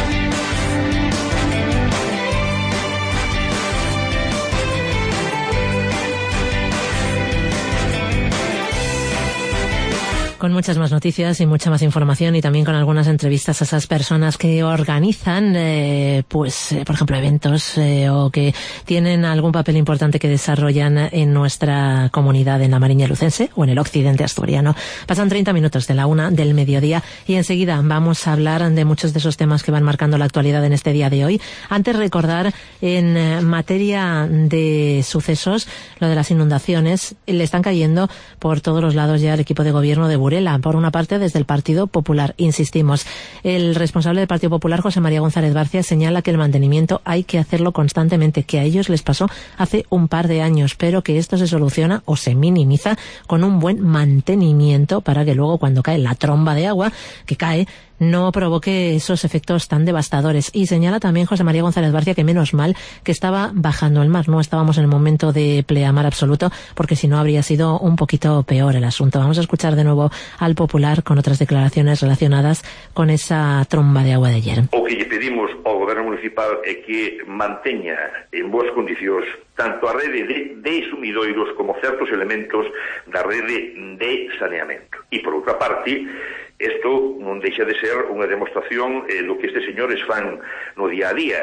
Con muchas más noticias y mucha más información, y también con algunas entrevistas a esas personas que organizan, por ejemplo, eventos o que tienen algún papel importante que desarrollan en nuestra comunidad en la Mariña Lucense o en el occidente asturiano. Pasan 30 minutos de la 1 del mediodía y enseguida vamos a hablar de muchos de esos temas que van marcando la actualidad en este día de hoy. Antes, recordar en materia de sucesos, lo de las inundaciones, le están cayendo por todos los lados ya al equipo de gobierno de Burela. Por una parte, desde el Partido Popular, insistimos. El responsable del Partido Popular, José María González Barcia, señala que el mantenimiento hay que hacerlo constantemente, que a ellos les pasó hace un par de años, pero que esto se soluciona o se minimiza con un buen mantenimiento para que luego, cuando cae la tromba de agua que cae, no provoque esos efectos tan devastadores. Y señala también José María González Barcia que menos mal que estaba bajando el mar, no estábamos en el momento de pleamar absoluto, porque si no habría sido un poquito peor el asunto. Vamos a escuchar de nuevo al Popular con otras declaraciones relacionadas con esa tromba de agua de ayer. O que lle pedimos ao Goberno Municipal é que manteña en boas condicións tanto a rede de sumidoiros como certos elementos da rede de saneamento. E por outra parte, isto non deixa de ser unha demostración do que estes señores fan no día a día.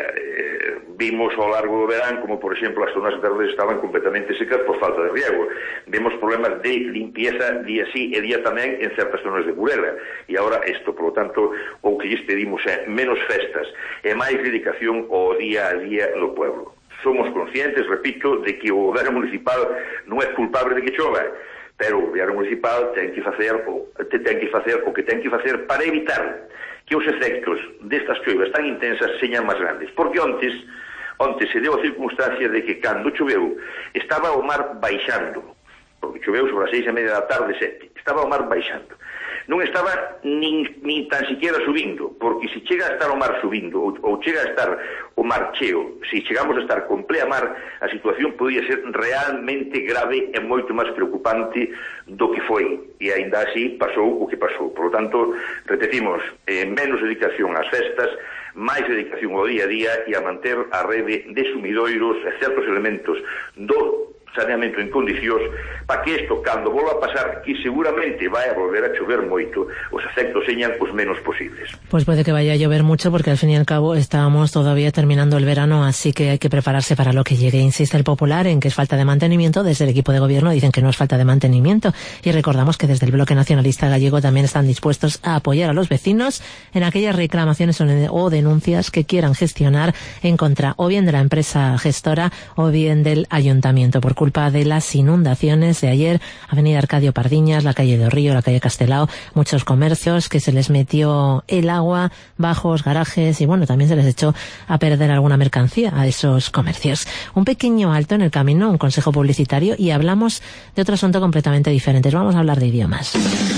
Vimos ao largo do verán como, por exemplo, as zonas verdes estaban completamente secas por falta de riego. Vemos problemas de limpieza día sí e día tamén en certas zonas de Burela. E agora isto, por lo tanto, o que lles pedimos é menos festas e máis dedicación ao día a día do pueblo. Somos conscientes, repito, de que o goberno municipal non é culpable de que chova, pero o goberno municipal ten que facer o que ten que facer para evitar que os efectos destas choivas tan intensas señan máis grandes. Porque onte se deu a circunstancia de que cando choveu estaba o mar baixando, porque choveu sobre as 6:30 da tarde, 7, estaba o mar baixando. Non estaba nin tan siquiera subindo, porque se chega a estar o mar subindo ou chega a estar o mar cheo, se chegamos a estar con plea mar, a situación podía ser realmente grave e moito máis preocupante do que foi, e aínda así pasou o que pasou. Por lo tanto, repetimos, menos dedicación ás festas, máis dedicación ao día a día e a manter a rede de sumidoiros e certos elementos do saneamento en condicións para que isto, cando volva a pasar, que seguramente vai a volver a chover moito, os efectos señan os menos posibles. Pues puede que vaya a llover mucho, porque al fin y al cabo estábamos todavía terminando el verano, así que hay que prepararse para lo que llegue. Insiste el Popular en que es falta de mantenimiento. Desde el equipo de gobierno dicen que no es falta de mantenimiento, y recordamos que desde el Bloque Nacionalista Gallego también están dispuestos a apoyar a los vecinos en aquellas reclamaciones o denuncias que quieran gestionar en contra o bien de la empresa gestora o bien del ayuntamiento por culpa de las inundaciones de ayer. Avenida Arcadio Pardiñas, la calle de Río, la calle Castelao, muchos comercios que se les metió el agua, bajos, garajes, y bueno, también se les echó a perder alguna mercancía a esos comercios. Un pequeño alto en el camino, un consejo publicitario, y hablamos de otro asunto completamente diferente. Vamos a hablar de idiomas.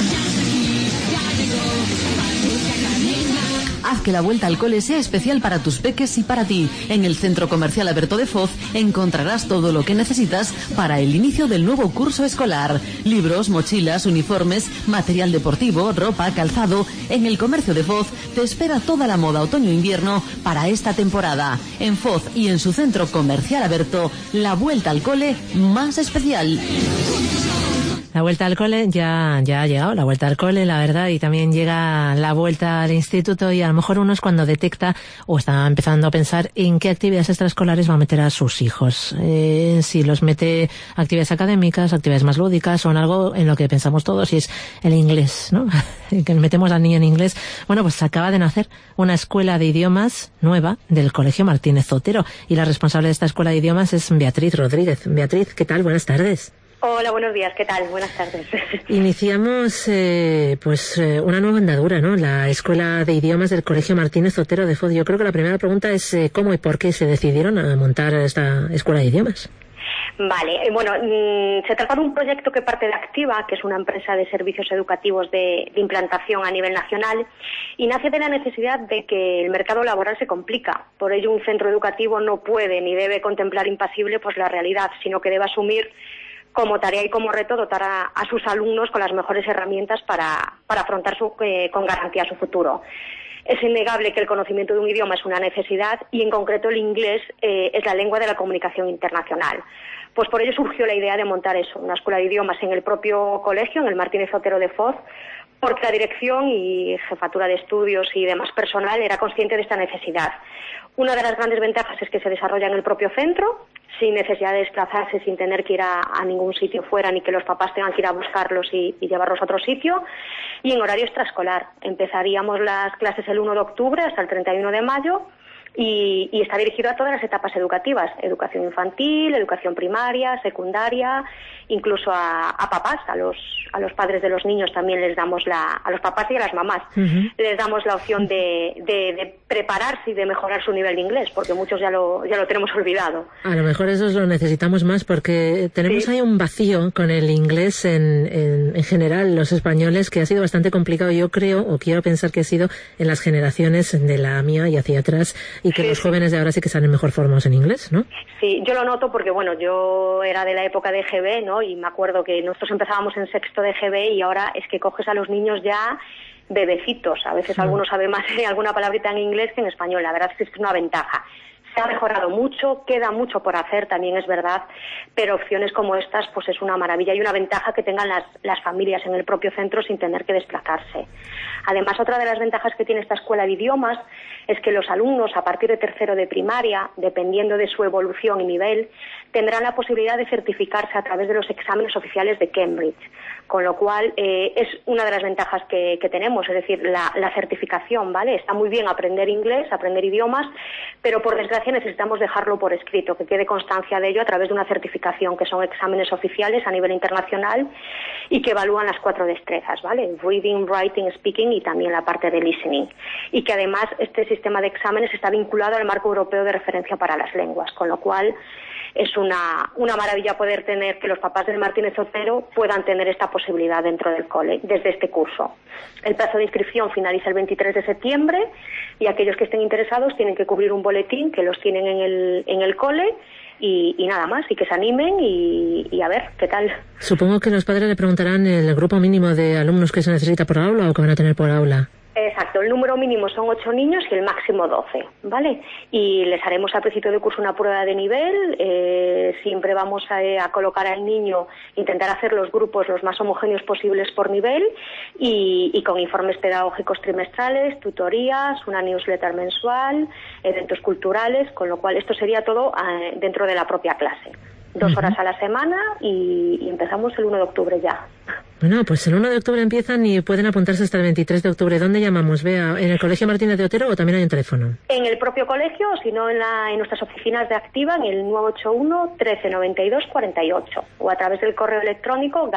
Haz que la vuelta al cole sea especial para tus peques y para ti. En el Centro Comercial Alberto de Foz encontrarás todo lo que necesitas para el inicio del nuevo curso escolar. Libros, mochilas, uniformes, material deportivo, ropa, calzado. En el Comercio de Foz te espera toda la moda otoño-invierno para esta temporada. En Foz y en su Centro Comercial Alberto, la vuelta al cole más especial. La vuelta al cole ya ha llegado, la vuelta al cole, la verdad, y también llega la vuelta al instituto, y a lo mejor uno es cuando detecta o está empezando a pensar en qué actividades extraescolares va a meter a sus hijos. Si los mete actividades académicas, actividades más lúdicas, o en algo en lo que pensamos todos, y es el inglés, ¿no? Que metemos al niño en inglés. Bueno, pues acaba de nacer una escuela de idiomas nueva del Colegio Martínez Zotero, y la responsable de esta escuela de idiomas es Beatriz Rodríguez. Beatriz, ¿qué tal? Buenas tardes. Hola, buenos días, ¿qué tal? Buenas tardes. Iniciamos una nueva andadura, ¿no? La Escuela de Idiomas del Colegio Martínez Zotero de Foz. Yo creo que la primera pregunta es cómo y por qué se decidieron a montar esta Escuela de Idiomas. Vale, bueno, se trata de un proyecto que parte de Activa, que es una empresa de servicios educativos de implantación a nivel nacional, y nace de la necesidad de que el mercado laboral se complica. Por ello, un centro educativo no puede ni debe contemplar impasible pues la realidad, sino que debe asumir como tarea y como reto dotar a sus alumnos con las mejores herramientas para afrontar con garantía su futuro. Es innegable que el conocimiento de un idioma es una necesidad y en concreto el inglés es la lengua de la comunicación internacional. Pues por ello surgió la idea de montar eso, una escuela de idiomas en el propio colegio, en el Martínez Otero de Foz, porque la dirección y jefatura de estudios y demás personal era consciente de esta necesidad. Una de las grandes ventajas es que se desarrolla en el propio centro, sin necesidad de desplazarse, sin tener que ir a ningún sitio fuera, ni que los papás tengan que ir a buscarlos y llevarlos a otro sitio, y en horario extraescolar. Empezaríamos las clases el 1 de octubre hasta el 31 de mayo, y está dirigido a todas las etapas educativas, educación infantil, educación primaria, secundaria, incluso a papás, a los padres de los niños también les damos a los papás y a las mamás, les damos la opción de prepararse y de mejorar su nivel de inglés, porque muchos ya lo tenemos olvidado. A lo mejor eso lo necesitamos más, porque tenemos ahí un vacío con el inglés en general, los españoles, que ha sido bastante complicado, yo creo, o quiero pensar que ha sido en las generaciones de la mía y hacia atrás, y que los jóvenes de ahora sí que salen mejor formados en inglés, ¿no? Sí, yo lo noto porque, bueno, yo era de la época de GB, ¿no? Y me acuerdo que nosotros empezábamos en sexto de GB y ahora es que coges a los niños ya bebecitos. A veces algunos saben más alguna palabrita en inglés que en español. La verdad es que es una ventaja. Se ha mejorado mucho, queda mucho por hacer, también es verdad, pero opciones como estas pues es una maravilla y una ventaja que tengan las familias en el propio centro sin tener que desplazarse. Además, otra de las ventajas que tiene esta escuela de idiomas es que los alumnos a partir de tercero de primaria, dependiendo de su evolución y nivel, tendrán la posibilidad de certificarse a través de los exámenes oficiales de Cambridge, con lo cual es una de las ventajas que tenemos, es decir, la certificación, ¿vale? Está muy bien aprender inglés, aprender idiomas, pero por desgracia necesitamos dejarlo por escrito, que quede constancia de ello a través de una certificación, que son exámenes oficiales a nivel internacional y que evalúan las 4 destrezas, ¿vale? Reading, writing, speaking y también la parte de listening. Y que además este sistema de exámenes está vinculado al marco europeo de referencia para las lenguas, con lo cual es una maravilla poder tener que los papás del Martínez Otero puedan tener esta posibilidad dentro del cole, desde este curso. El plazo de inscripción finaliza el 23 de septiembre y aquellos que estén interesados tienen que cubrir un boletín que los tienen en el cole y nada más, y que se animen y a ver qué tal. Supongo que los padres le preguntarán el grupo mínimo de alumnos que se necesita por aula o que van a tener por aula. Exacto, el número mínimo son 8 niños y el máximo 12, ¿vale? Y les haremos al principio de curso una prueba de nivel, siempre vamos a colocar al niño, intentar hacer los grupos los más homogéneos posibles por nivel y con informes pedagógicos trimestrales, tutorías, una newsletter mensual, eventos culturales, con lo cual esto sería todo dentro de la propia clase. 2 horas a la semana y empezamos el 1 de octubre ya. Bueno, pues el 1 de octubre empiezan y pueden apuntarse hasta el 23 de octubre. ¿Dónde llamamos? Vea, ¿en el Colegio Martínez de Otero o también hay un teléfono? En el propio colegio, o si no en nuestras oficinas de Activa, en el 981 13 92 48 o a través del correo electrónico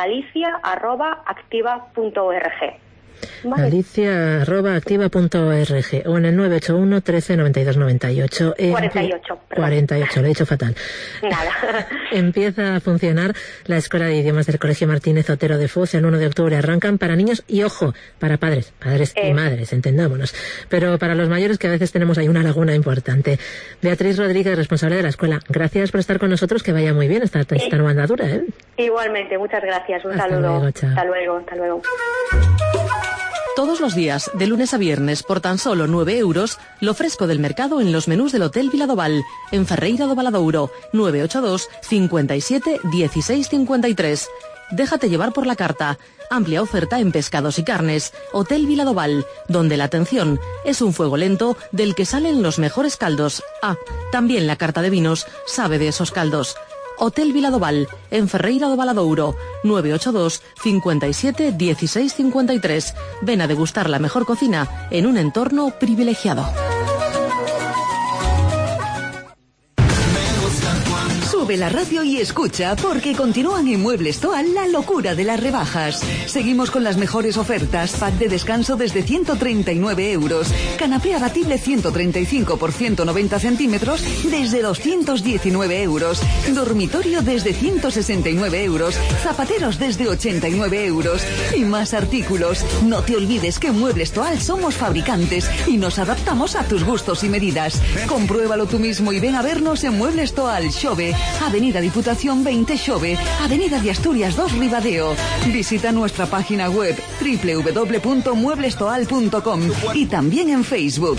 galicia@activa.org. Vale. Galicia@activa.org o en el 981 13 92 98. 48, perdón. 48, lo he dicho fatal. Nada. Empieza a funcionar la Escuela de Idiomas del Colegio Martínez Otero de Foz el 1 de octubre. Arrancan para niños y, ojo, para padres y madres, entendámonos. Pero para los mayores, que a veces tenemos ahí una laguna importante. Beatriz Rodríguez, responsable de la escuela. Gracias por estar con nosotros, que vaya muy bien esta nueva andadura, ¿eh? Igualmente, muchas gracias. Un saludo. Luego, chao. Hasta luego. Todos los días, de lunes a viernes, por tan solo 9 euros, lo fresco del mercado en los menús del Hotel Viladoval, en Ferreira do Valadouro, 982 57 16 53. Déjate llevar por la carta. Amplia oferta en pescados y carnes. Hotel Viladoval, donde la atención es un fuego lento del que salen los mejores caldos. Ah, también la carta de vinos sabe de esos caldos. Hotel Viladoval, en Ferreira do Valadouro, 982 57 16 53. Ven a degustar la mejor cocina en un entorno privilegiado. Sube la radio y escucha, porque continúan en Muebles Toal la locura de las rebajas. Seguimos con las mejores ofertas. Pack de descanso desde 139 euros. Canapé abatible 135 por 190 centímetros desde 219 euros. Dormitorio desde 169 euros. Zapateros desde 89 euros. Y más artículos. No te olvides que en Muebles Toal somos fabricantes y nos adaptamos a tus gustos y medidas. Compruébalo tú mismo y ven a vernos en Muebles Toal, Xove, Avenida Diputación 20 Xove, Avenida de Asturias 2 Ribadeo. Visita nuestra página web www.mueblestoal.com y también en Facebook.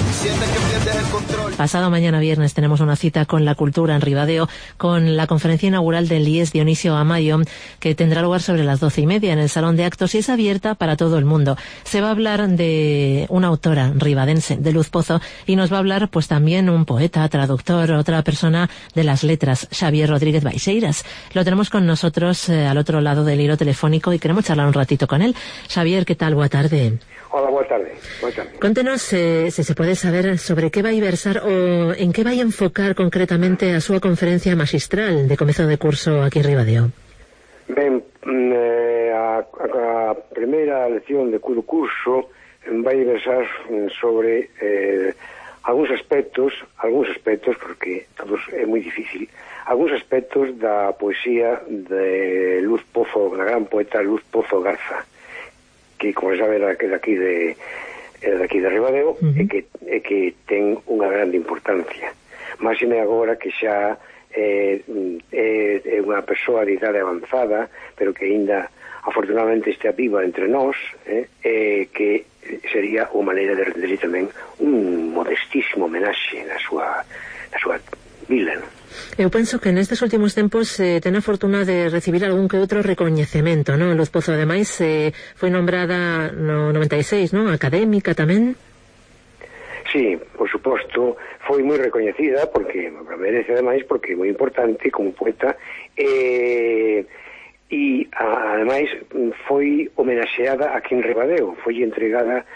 Pasado mañana viernes tenemos una cita con la cultura en Ribadeo, con la conferencia inaugural del IES Dionisio Amayo, que tendrá lugar sobre las 12:30 en el Salón de Actos y es abierta para todo el mundo. Se va a hablar de una autora ribadense, de Luz Pozo, y nos va a hablar pues también un poeta, traductor, otra persona de las letras, Xavier Rodríguez Baixeiras. Lo tenemos con nosotros al otro lado del hilo telefónico y queremos charlar un ratito con él. Xavier, ¿qué tal? Boa tarde. Hola, boa tarde. Contenos se puede saber sobre qué va a versar o en qué vai enfocar concretamente a súa conferencia magistral de comezo de curso aquí en Ribadeo. Ben, a primeira lección de curso vai versar sobre algúns aspectos, porque todos é moi difícil, algúns aspectos da poesía de Luz Pozo, da gran poeta Luz Pozo Garza, que, como sabe, era daqui de Ribadeo, e que ten unha grande importancia. Máxime agora que xa é unha persoa de idade avanzada, pero que aínda afortunadamente está viva entre nós, que sería unha maneira de renderlle tamén un modestísimo homenaxe na súa vila, non? Eu penso que nestes últimos tempos ten a fortuna de recibir algún que outro recoñecemento, non? Luz Pozo, ademais, foi nombrada no 96, non? Académica tamén. Sí, por suposto, foi moi recoñecida porque merece, ademais, porque é moi importante como poeta, e ademais foi homenaxeada aquí en Ribadeo, foi entregado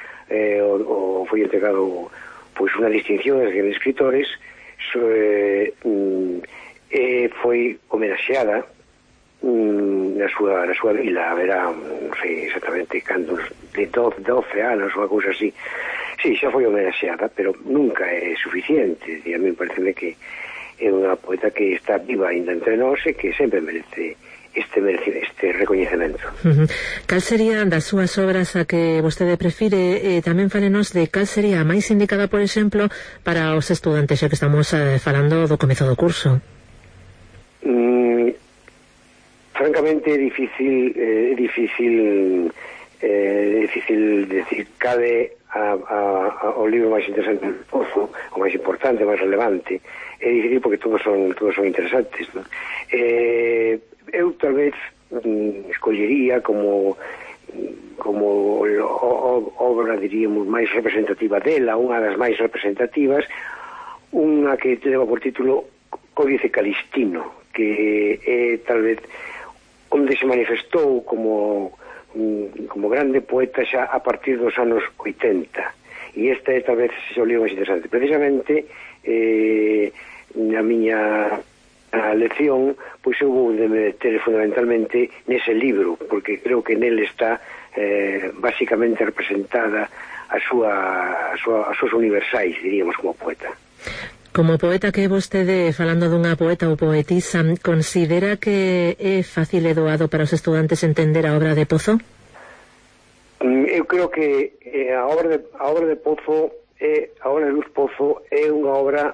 pois unha distinción de escritores, foi homenaxeada na súa vila. Haberá, non sei exactamente cando, de 12 anos ou cousa así. Sí, xa foi homenaxeada, pero nunca é suficiente. A mí parece que é unha poeta que está viva ainda entre nós e que sempre merece este recoñecemento. Cal sería das súas obras a que vostede prefire? Tamén falenos de cal sería a máis indicada, por exemplo, para os estudantes, xa que estamos falando do comezo do curso. Francamente é difícil decir cade o libro máis interesante do Pozo, o máis importante, o máis relevante. É difícil porque todos son interesantes, non? Eu tal vez escollería como obra, diríamos, máis representativa dela, unha das máis representativas, unha que leva por título Códice Calistino, que é tal vez onde se manifestou como grande poeta xa a partir dos anos 80, e esta é tal vez o libro máis interesante. Precisamente na miña lección, pois eu vou de meter fundamentalmente nese libro, porque creo que nele está basicamente representada as súas universais, diríamos, como poeta. Como poeta que é vostede, falando dunha poeta ou poetisa, considera que é fácil e doado para os estudantes entender a obra de Pozo? Eu creo que a obra de Pozo, a obra de Luz Pozo é unha obra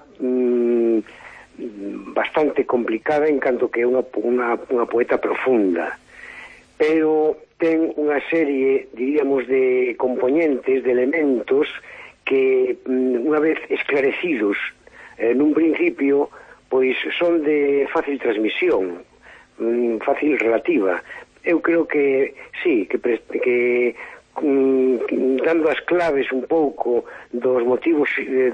bastante complicada, en canto que é unha poeta profunda, pero ten unha serie, diríamos, de componentes, de elementos que, unha vez esclarecidos nun principio, pois son de fácil transmisión, fácil relativa. Eu creo que sí, que dando as claves un pouco dos motivos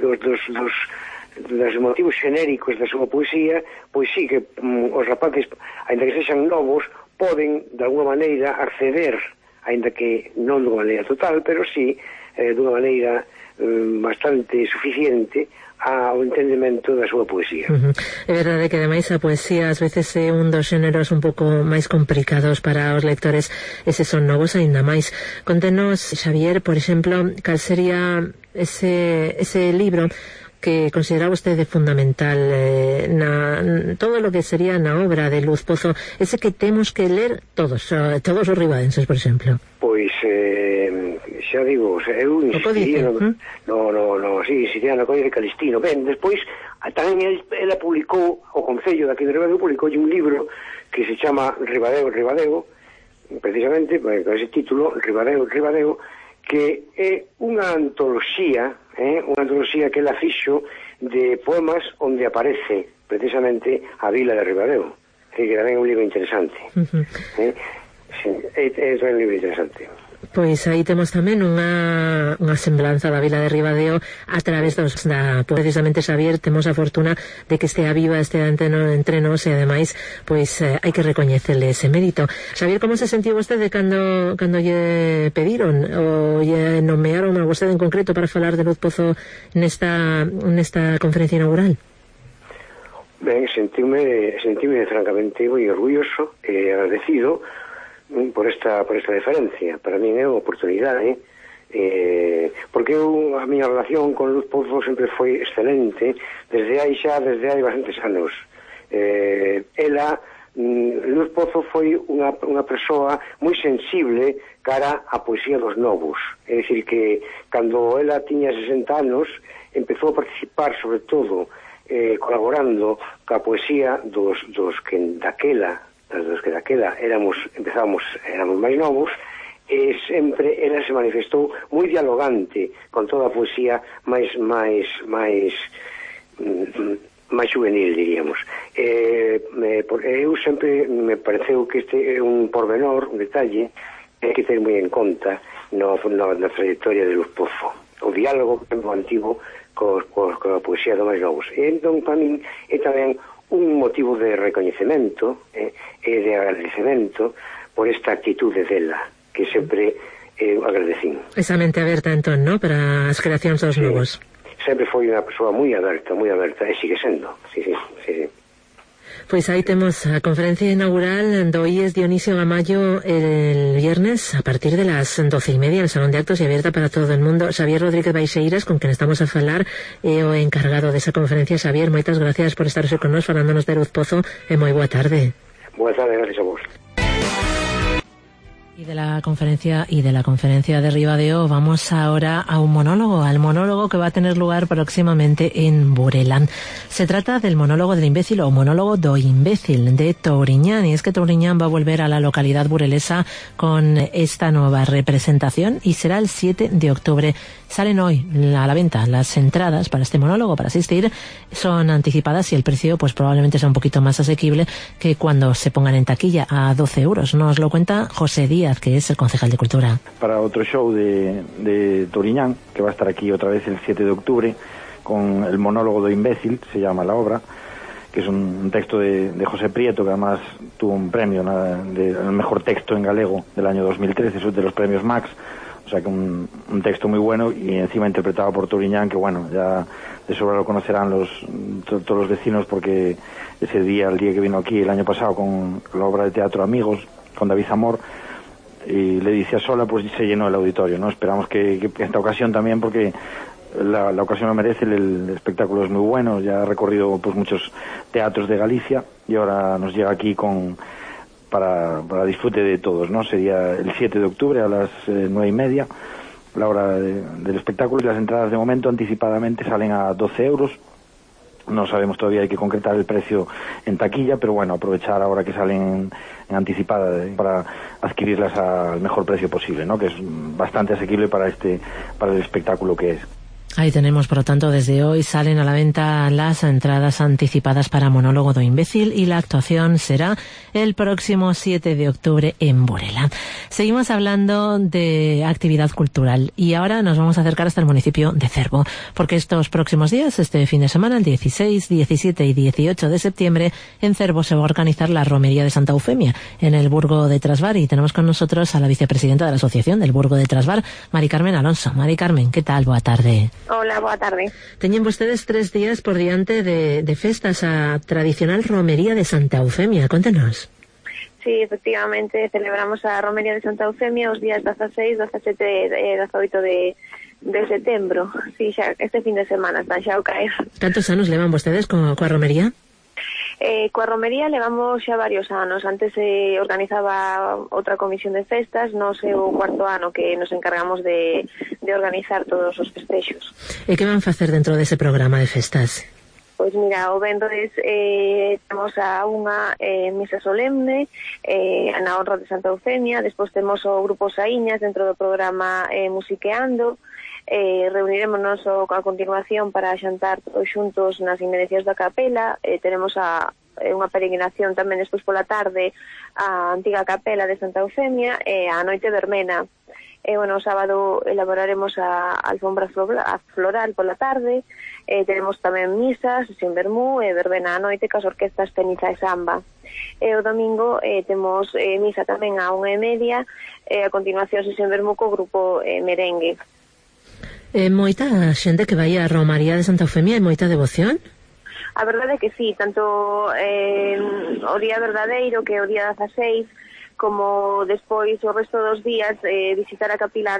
dos motivos xenéricos da súa poesía, pois sí que os rapaces, ainda que sexan novos, poden de alguma maneira acceder, ainda que non dunha maneira total, pero sí dunha maneira bastante suficiente ao entendemento da súa poesía. É verdade que ademais a poesía ás veces é un dos xéneros un pouco máis complicados para os lectores, eses son novos aínda máis. Contenos, Xavier, por exemplo, cal sería ese libro que consideraba usted fundamental todo lo que sería na obra de Luz Pozo, ese que temos que ler todos os ribadenses, por exemplo? Pois, xa digo, eu insistiría insistiría no Códice Calistino. Ben, despois, tamén ela publicou, o Concello de aquí de Ribadeo publicou un libro que se chama Ribadeo, precisamente, con ese título, Ribadeo, que é unha antoloxía que ela fixo de poemas onde aparece precisamente a vila de Ribadeo. Que tamén é un libro interesante. É un libro interesante. Pois aí temos tamén unha semblanza da vila de Ribadeo a través precisamente Xavier, temos a fortuna de que estea viva, estea entre nós, e ademais pois hai que recoñecerle ese mérito. Xavier, como se sentiu vostede cando lle pediron ou lle nomearon a vostede en concreto para falar de Luz Pozo nesta conferencia inaugural? Ben, sentime francamente moi orgulloso e agradecido por esta deferencia. Para mí é unha oportunidade, porque a miña relación con Luz Pozo sempre foi excelente desde hai bastantes anos. Luz Pozo foi unha persoa moi sensible cara á poesía dos novos. É dicir, que cando ela tiña 60 anos empezou a participar, sobre todo colaborando ca poesía dos que daquela éramos máis novos, e sempre ela se manifestou moi dialogante con toda a poesía máis juvenil, diríamos. Eu sempre me pareceu que este é un pormenor, un detalle que hai que ter moi en conta na trayectoria de Luz Pozo, o diálogo antigo coa poesía dos máis novos. E entón, para min, é tamén un motivo de recoñecemento e de agradecemento por esta actitude dela, que sempre agradecín. Esa mente aberta, entón, ¿no?, para as creacións dos novos. Sempre foi unha persoa moi aberta, e sigue sendo. Sí. Pois aí temos a conferencia inaugural do IES Dionisio Gamayo el viernes a partir de las 12:30 en el Salón de Actos y abierta para todo el mundo. Xavier Rodríguez Baixeiras, con quen estamos a falar, é o encargado desa conferencia. Xavier, moitas gracias por estar con nós falándonos de Luz Pozo e moi boa tarde. Boa tarde, gracias a vos. Y de la conferencia de Ribadeo vamos ahora al monólogo que va a tener lugar próximamente en Burela. Se trata del monólogo del imbécil o monólogo do imbécil de Touriñán, y es que Touriñán va a volver a la localidad burelesa con esta nueva representación y será el 7 de octubre. Salen hoy a la venta las entradas para este monólogo, para asistir, son anticipadas y el precio pues probablemente sea un poquito más asequible que cuando se pongan en taquilla, a 12 euros. Nos lo cuenta José Díaz, que es el concejal de Cultura. Para otro show de Touriñán, que va a estar aquí otra vez el 7 de octubre, con el monólogo do imbécil, se llama la obra, que es un texto de José Prieto, que además tuvo un premio el mejor texto en galego del año 2013, es de los premios Max. O sea que un texto muy bueno, y encima interpretado por Touriñán, que bueno, ya de sobra lo conocerán todos los vecinos, porque el día que vino aquí el año pasado con la obra de teatro Amigos, con David Zamor, y le dice a sola, pues se llenó el auditorio, ¿no? Esperamos que esta ocasión también, porque la ocasión lo merece, el espectáculo es muy bueno, ya ha recorrido pues muchos teatros de Galicia y ahora nos llega aquí para disfrute de todos, ¿no? Sería el 7 de octubre a las 9:30 la hora del espectáculo, y las entradas de momento anticipadamente salen a 12 euros. No sabemos todavía, hay que concretar el precio en taquilla, pero bueno, aprovechar ahora que salen en anticipada para adquirirlas al mejor precio posible, ¿no? Que es bastante asequible para el espectáculo que es. Ahí tenemos, por lo tanto, desde hoy salen a la venta las entradas anticipadas para Monólogo do Imbécil, y la actuación será el próximo 7 de octubre en Burela. Seguimos hablando de actividad cultural y ahora nos vamos a acercar hasta el municipio de Cervo, porque estos próximos días, este fin de semana, el 16, 17 y 18 de septiembre, en Cervo se va a organizar la Romería de Santa Eufemia en el Burgo de Trasbar, y tenemos con nosotros a la vicepresidenta de la Asociación del Burgo de Trasbar, Mari Carmen Alonso. Mari Carmen, ¿qué tal? Boa tarde. Hola, boa tarde. Teñen vostedes 3 días por diante de festas, a tradicional Romería de Santa Eufemia. Contenos. Sí, efectivamente, celebramos a Romería de Santa Eufemia os días 16, 17 e 18 de de setembro. Sí, xa este fin de semana están xa ao caer. Cantos anos levan vostedes coa romería? Coa romería levamos xa varios anos. Antes se organizaba outra comisión de festas, nos é o cuarto ano que nos encargamos de organizar todos os festexos. E que van facer dentro dese programa de festas? Pois mira, o venres temos a unha misa solemne na honra de Santa Eufemia, despois temos o grupo Saíñas dentro do programa Musiqueando, reunirémonos a continuación para xantar todos xuntos nas inmediacións da capela, teremos unha peregrinación tamén despois pola tarde a antiga capela de Santa Eufemia e a noite vermena. O sábado elaboraremos a alfombra floral pola tarde, teremos tamén misas, sin vermú e verbena a noite cas orquestas Ceniza e Samba. O domingo temos misa tamén a 1:30 e a continuación sin vermú co grupo Merengue. Moita xente que vai a Romaría de Santa Eufemia e moita devoción? A verdade é que sí, tanto o día verdadeiro que o día 16 como despois o resto dos días visitar a capilla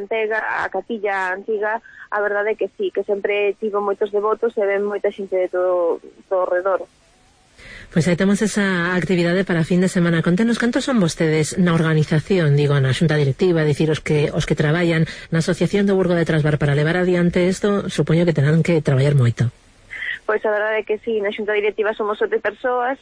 antiga, a verdade é que sí, que sempre tivo moitos devotos e ven moita xente de todo o redor. Pois aí temos esa actividade para fin de semana. Contenos, cantos son vostedes na organización, digo, na xunta directiva, dicir, os que traballan na Asociación do Burgo de Trasbar para levar adiante isto, supoño que terán que traballar moito. Pois a verdade é que sí, na xunta directiva somos 7 persoas,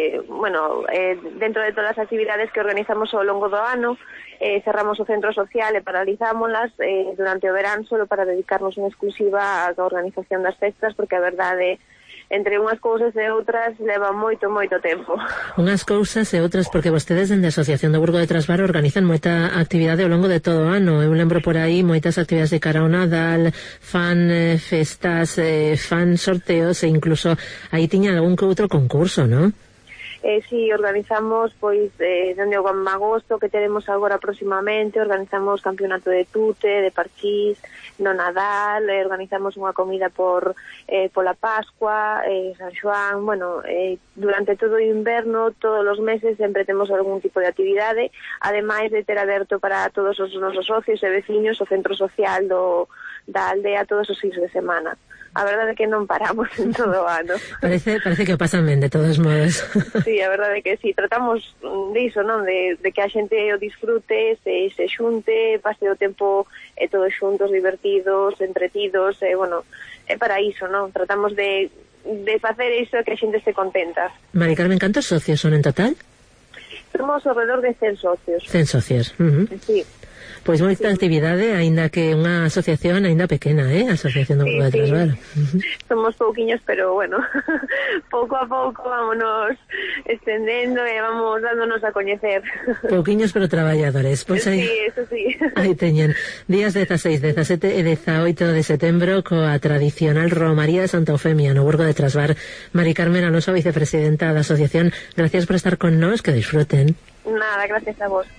dentro de todas as actividades que organizamos ao longo do ano, cerramos o centro social e paralizámolas durante o verán solo para dedicarnos en exclusiva á organización das festas, porque a verdade entre unhas cousas e outras leva moito tempo. Unhas cousas e outras porque vostedes dende a Asociación do Burgo de Trasbar organizan moita actividade ao longo de todo o ano. Eu lembro por aí moitas actividades de cara ao Nadal, fan festas, fan sorteos e incluso aí tiña algún que outro concurso, non? Si organizamos pois dende o agosto que teremos agora próximamente, organizamos campeonato de tute, de parchís, no Nadal, organizamos unha comida pola Pascua, San Xoán, durante todo o inverno, todos os meses sempre temos algún tipo de actividade, ademais de ter aberto para todos os nosos socios e veciños o centro social da aldea todos os fins de semana. A verdade é que non paramos en todo o ano. Parece que o pasan ben, de todos modos. Sí, a verdade é que sí, tratamos diso, non? De que a xente o disfrute, se xunte, pase o tempo todos xuntos, divertidos, entretidos, é para iso, non? Tratamos de facer iso que a xente se contenta. Mari Carmen, cantos socios son en total? Somos alrededor de 100 socios. 100 socios. Sí. Pois moita actividade, aínda que unha asociación aínda pequena, Asociación do Burgo de Trasbar. Somos pouquiños, pero pouco a pouco vámonos extendendo e vamos dándonos a coñecer. Pouquiños pero traballadores. Pois aí, sí, eso sí. Aí teñen días 16, 17 e 18 de setembro coa tradicional Romaría de Santa Eufemia no Burgo de Trasbar. Mari Carmen Alonso, vicepresidenta da asociación, gracias por estar con nós, que disfruten. Nada, gracias a vos.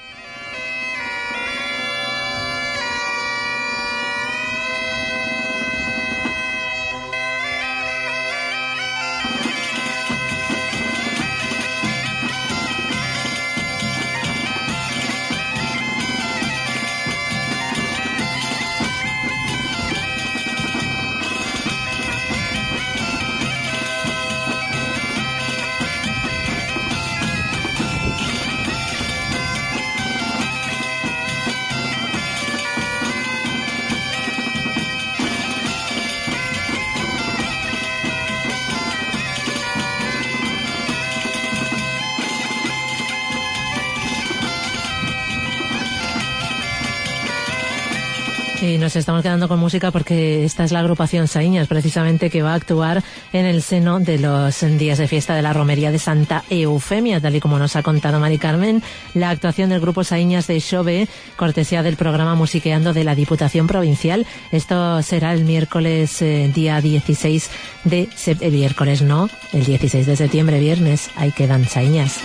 Y nos estamos quedando con música porque esta es la agrupación Saíñas, precisamente, que va a actuar en el seno de los días de fiesta de la Romería de Santa Eufemia, tal y como nos ha contado Mari Carmen. La actuación del grupo Saíñas de Xove, cortesía del programa Musiqueando de la Diputación Provincial. Esto será el miércoles día 16 el miércoles no, el 16 de septiembre, viernes. Ahí quedan Saíñas.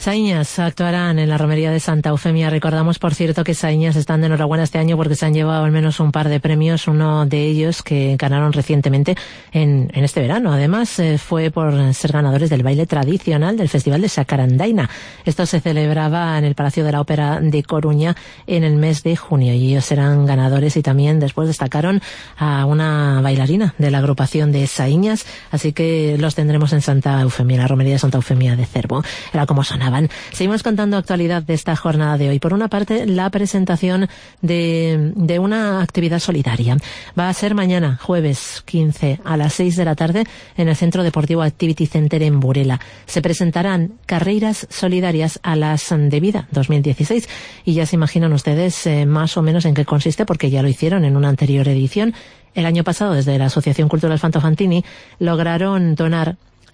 Saíñas actuarán en la romería de Santa Eufemia. Recordamos, por cierto, que Saíñas están de enhorabuena este año porque se han llevado al menos un par de premios, uno de ellos que ganaron recientemente en este verano. Además, fue por ser ganadores del baile tradicional del Festival de Sacarandaina. Esto se celebraba en el Palacio de la Ópera de Coruña en el mes de junio y ellos eran ganadores y también después destacaron a una bailarina de la agrupación de Saíñas, así que los tendremos en Santa Eufemia, en la romería de Santa Eufemia de Cervo. Era como sonaban. Seguimos contando actualidad de esta jornada de hoy. Por una parte, la presentación de una actividad solidaria. Va a ser mañana, jueves 15, a las 6 de la tarde, en el Centro Deportivo Activity Center en Burela. Se presentarán carreras solidarias a las de vida 2016 y ya se imaginan ustedes más o menos en qué consiste, porque ya lo hicieron en una anterior edición. El año pasado, desde la Asociación Cultural Fanto Fantini, lograron donar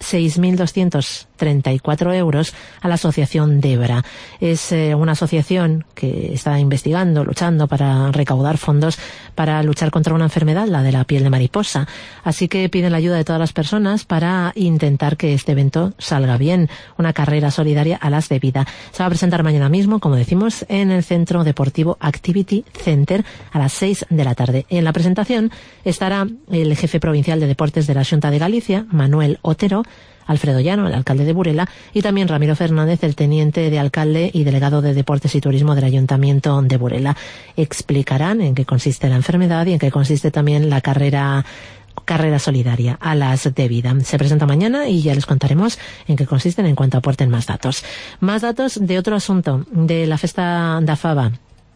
6.234 euros a la asociación Debra. Es una asociación que está investigando, luchando para recaudar fondos para luchar contra una enfermedad, la de la piel de mariposa. Así que piden la ayuda de todas las personas para intentar que este evento salga bien. Una carrera solidaria a las de vida. Se va a presentar mañana mismo, como decimos, en el Centro Deportivo Activity Center a las 6 de la tarde. En la presentación estará el jefe provincial de deportes de la Xunta de Galicia, Manuel Otero, Alfredo Llano, el alcalde de Burela, y también Ramiro Fernández, el teniente de alcalde y delegado de Deportes y Turismo del Ayuntamiento de Burela. Explicarán en qué consiste la enfermedad y en qué consiste también la carrera solidaria a las de vida. Se presenta mañana y ya les contaremos en qué consisten en cuanto aporten más datos. Más datos de otro asunto, de la Festa da Faba.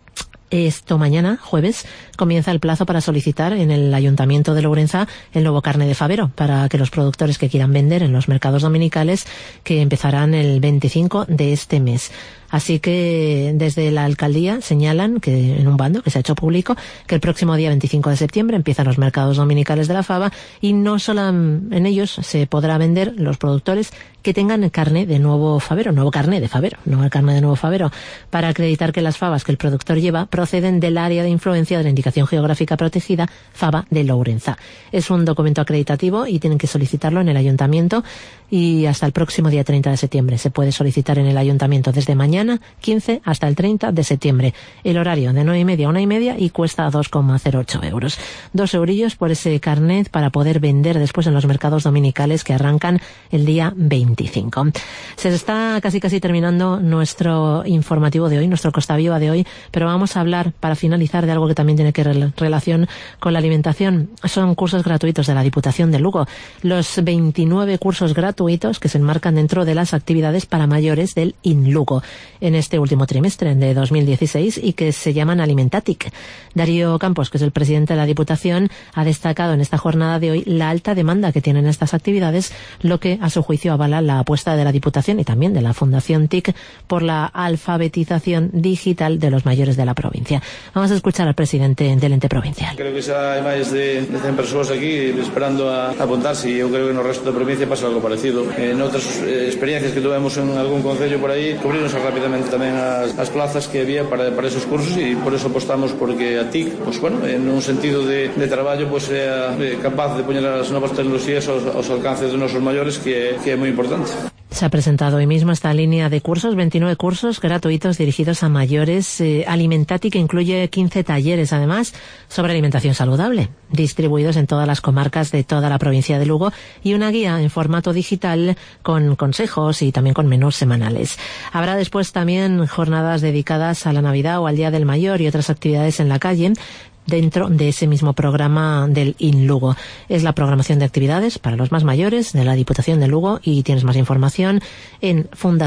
Esto mañana, jueves, comienza el plazo para solicitar en el Ayuntamiento de Lourenza el nuevo carné de favero para que los productores que quieran vender en los mercados dominicales, que empezarán el 25 de este mes. Así que desde la alcaldía señalan que en un bando que se ha hecho público que el próximo día 25 de septiembre empiezan los mercados dominicales de la fava y no solo en ellos se podrá vender los productores que tengan carné de nuevo favero, nuevo carné de favero, no el carné de nuevo favero, para acreditar que las favas que el productor lleva proceden del área de influencia de la indicación geográfica protegida Fava de Lourenza. Es un documento acreditativo y tienen que solicitarlo en el ayuntamiento y hasta el próximo día 30 de septiembre. Se puede solicitar en el ayuntamiento desde mañana 15 hasta el 30 de septiembre. El horario de 9:30 a 1:30 y cuesta 2,08 euros. 2 eurillos por ese carnet para poder vender después en los mercados dominicales que arrancan el día 25. Se está casi terminando nuestro informativo de hoy, nuestro Costa Viva de hoy, pero vamos a hablar para finalizar de algo que también tiene que relación con la alimentación. Son cursos gratuitos de la Diputación de Lugo. Los 29 cursos gratuitos que se enmarcan dentro de las actividades para mayores del INLugo en este último trimestre de 2016 y que se llaman Alimentatic. Darío Campos, que es el presidente de la Diputación, ha destacado en esta jornada de hoy la alta demanda que tienen estas actividades, lo que a su juicio avala la apuesta de la Diputación y también de la Fundación TIC por la alfabetización digital de los mayores de la provincia. Vamos a escuchar al presidente del ente provincial. Creo que xa hai máis de 100 persoas aquí esperando a apuntarse e eu creo que no resto da provincia pasa algo parecido. En outras experiencias que tuvemos en algún concello por aí, cubríronse rápidamente tamén as plazas que había para esos cursos e por eso apostamos porque a TIC, pues bueno, en un sentido de traballo, pues sea capaz de poñer as novas tecnologías aos alcances dos nosos maiores, que é moi importante. Se ha presentado hoy mismo esta línea de cursos, 29 cursos gratuitos dirigidos a mayores. Alimentatic, que incluye 15 talleres, además, sobre alimentación saludable, distribuidos en todas las comarcas de toda la provincia de Lugo, y una guía en formato digital con consejos y también con menús semanales. Habrá después también jornadas dedicadas a la Navidad o al Día del Mayor y otras actividades en la calle, dentro de ese mismo programa del INLugo. Es la programación de actividades para los más mayores de la Diputación de Lugo y tienes más información en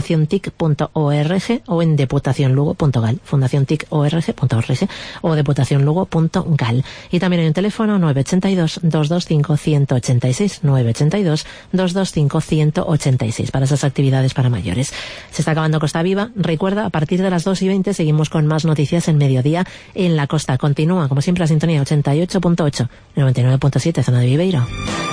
fundaciontic.org o en deputacionlugo.gal, fundaciontic.org o deputacionlugo.gal. Y también hay un teléfono 982-225-186, 982-225-186 para esas actividades para mayores. Se está acabando Costa Viva. Recuerda, a partir de las 2:20 seguimos con más noticias en mediodía en la costa. Continúa, como siempre, la sintonía 88.8, 99.7, zona de Viveiro.